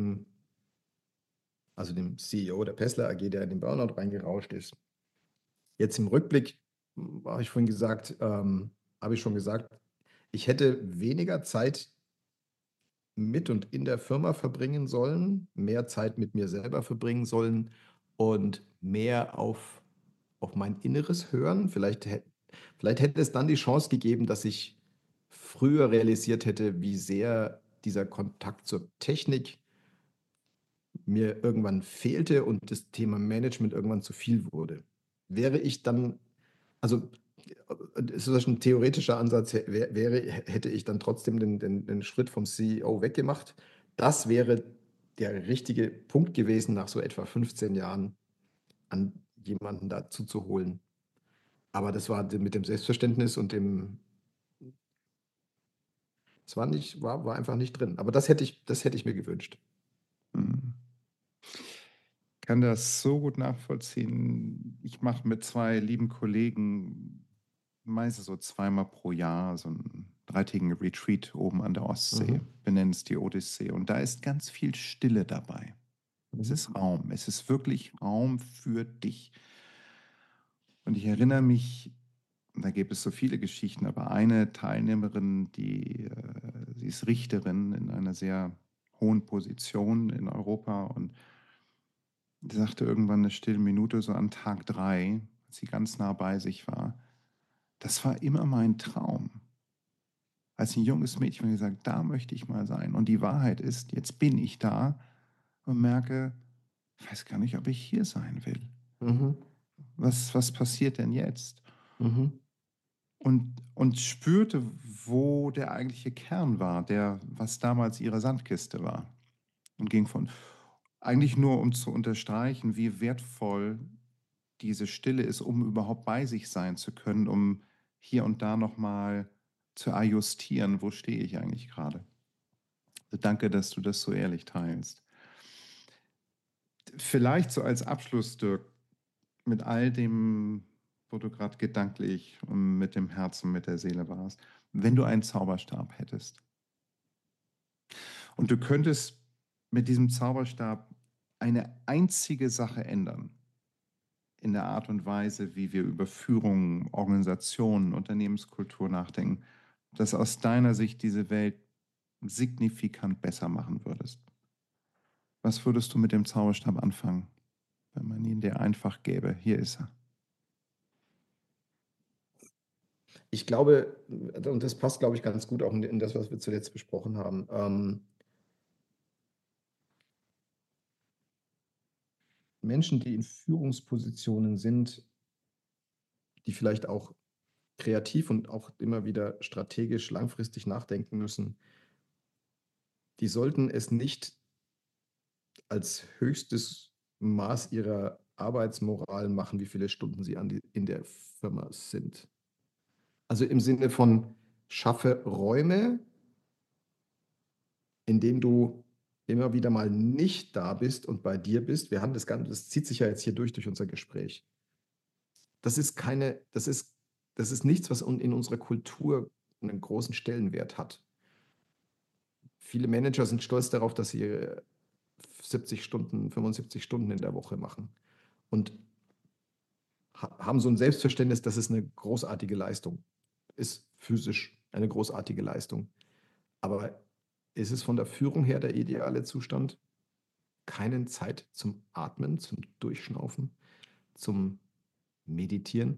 dem CEO der Tesla AG, der in den Burnout reingerauscht ist. Jetzt im Rückblick, habe ich schon gesagt, ich hätte weniger Zeit mit und in der Firma verbringen sollen, mehr Zeit mit mir selber verbringen sollen und mehr auf mein Inneres hören. Vielleicht hätte es dann die Chance gegeben, dass ich früher realisiert hätte, wie sehr dieser Kontakt zur Technik mir irgendwann fehlte und das Thema Management irgendwann zu viel wurde. Wäre ich dann also, es ist ein theoretischer Ansatz, hätte ich dann trotzdem den Schritt vom CEO weggemacht. Das wäre der richtige Punkt gewesen, nach so etwa 15 Jahren an jemanden dazu zu holen. Aber das war mit dem Selbstverständnis und dem es war einfach nicht drin. Aber das hätte ich mir gewünscht. Mhm. Kann das so gut nachvollziehen. Ich mache mit 2 lieben Kollegen meistens so zweimal pro Jahr so einen dreitägigen Retreat oben an der Ostsee. Mhm, Wir nennen es die Odyssee und da ist ganz viel Stille dabei. Es mhm, ist Raum. Es ist wirklich Raum für dich. Und ich erinnere mich, da gibt es so viele Geschichten, aber eine Teilnehmerin, sie ist Richterin in einer sehr hohen Position in Europa und die sagte irgendwann eine stille Minute so an Tag 3, als sie ganz nah bei sich war: „Das war immer mein Traum.“ Als ein junges Mädchen hat sie gesagt: „Da möchte ich mal sein.“ Und die Wahrheit ist, jetzt bin ich da und merke, ich weiß gar nicht, ob ich hier sein will. mhm, Was passiert denn jetzt? mhm, Und spürte, wo der eigentliche Kern war, was damals ihre Sandkiste war. Und ging von eigentlich nur, um zu unterstreichen, wie wertvoll diese Stille ist, um überhaupt bei sich sein zu können, um hier und da noch mal zu adjustieren: „Wo stehe ich eigentlich gerade?“ Danke, dass du das so ehrlich teilst. Vielleicht so als Abschluss, Dirk, mit all dem, wo du gerade gedanklich und mit dem Herzen, mit der Seele warst. Wenn du einen Zauberstab hättest und du könntest mit diesem Zauberstab eine einzige Sache ändern in der Art und Weise, wie wir über Führung, Organisationen, Unternehmenskultur nachdenken, dass aus deiner Sicht diese Welt signifikant besser machen würdest. Was würdest du mit dem Zauberstab anfangen, wenn man ihn dir einfach gäbe? Hier ist er. Ich glaube, und das passt, glaube ich, ganz gut auch in das, was wir zuletzt besprochen haben. Menschen, die in Führungspositionen sind, die vielleicht auch kreativ und auch immer wieder strategisch langfristig nachdenken müssen, die sollten es nicht als höchstes Maß ihrer Arbeitsmoral machen, wie viele Stunden sie in der Firma sind. Also im Sinne von schaffe Räume, in denen du immer wieder mal nicht da bist und bei dir bist. Wir haben das Ganze, das zieht sich ja jetzt hier durch unser Gespräch. Das ist keine, das ist nichts, was in unserer Kultur einen großen Stellenwert hat. Viele Manager sind stolz darauf, dass sie 70 Stunden, 75 Stunden in der Woche machen und haben so ein Selbstverständnis, dass es eine großartige Leistung ist, physisch eine großartige Leistung. Aber ist es von der Führung her der ideale Zustand? Keine Zeit zum Atmen, zum Durchschnaufen, zum Meditieren?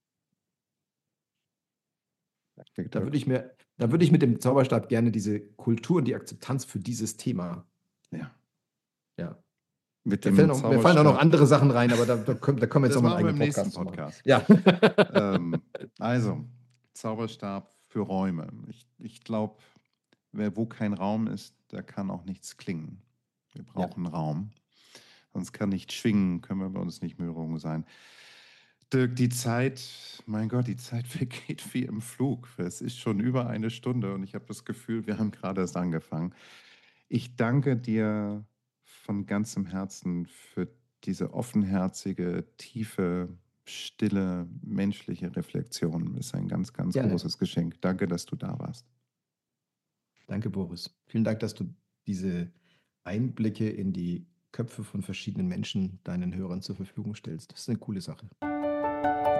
Da würde ich mit dem Zauberstab gerne diese Kultur und die Akzeptanz für dieses Thema. Ja. Ja. Mit Mir dem fallen auch noch Zauberstab. andere Sachen rein, aber da können wir jetzt Das auch mal machen einen wir im eigenen nächsten Podcast Podcast. machen. Ja. Also, Zauberstab für Räume. Ich glaube, wo kein Raum ist, da kann auch nichts klingen. Wir brauchen Raum. Sonst kann nichts schwingen, können wir bei uns nicht mehr sein. Dirk, die Zeit, mein Gott, die Zeit vergeht wie im Flug. Es ist schon über eine Stunde und ich habe das Gefühl, wir haben gerade erst angefangen. Ich danke dir von ganzem Herzen für diese offenherzige, tiefe, stille, menschliche Reflexion. Ist ein ganz, ganz Gerne. großes Geschenk. Danke, dass du da warst. Danke, Boris. Vielen Dank, dass du diese Einblicke in die Köpfe von verschiedenen Menschen deinen Hörern zur Verfügung stellst. Das ist eine coole Sache.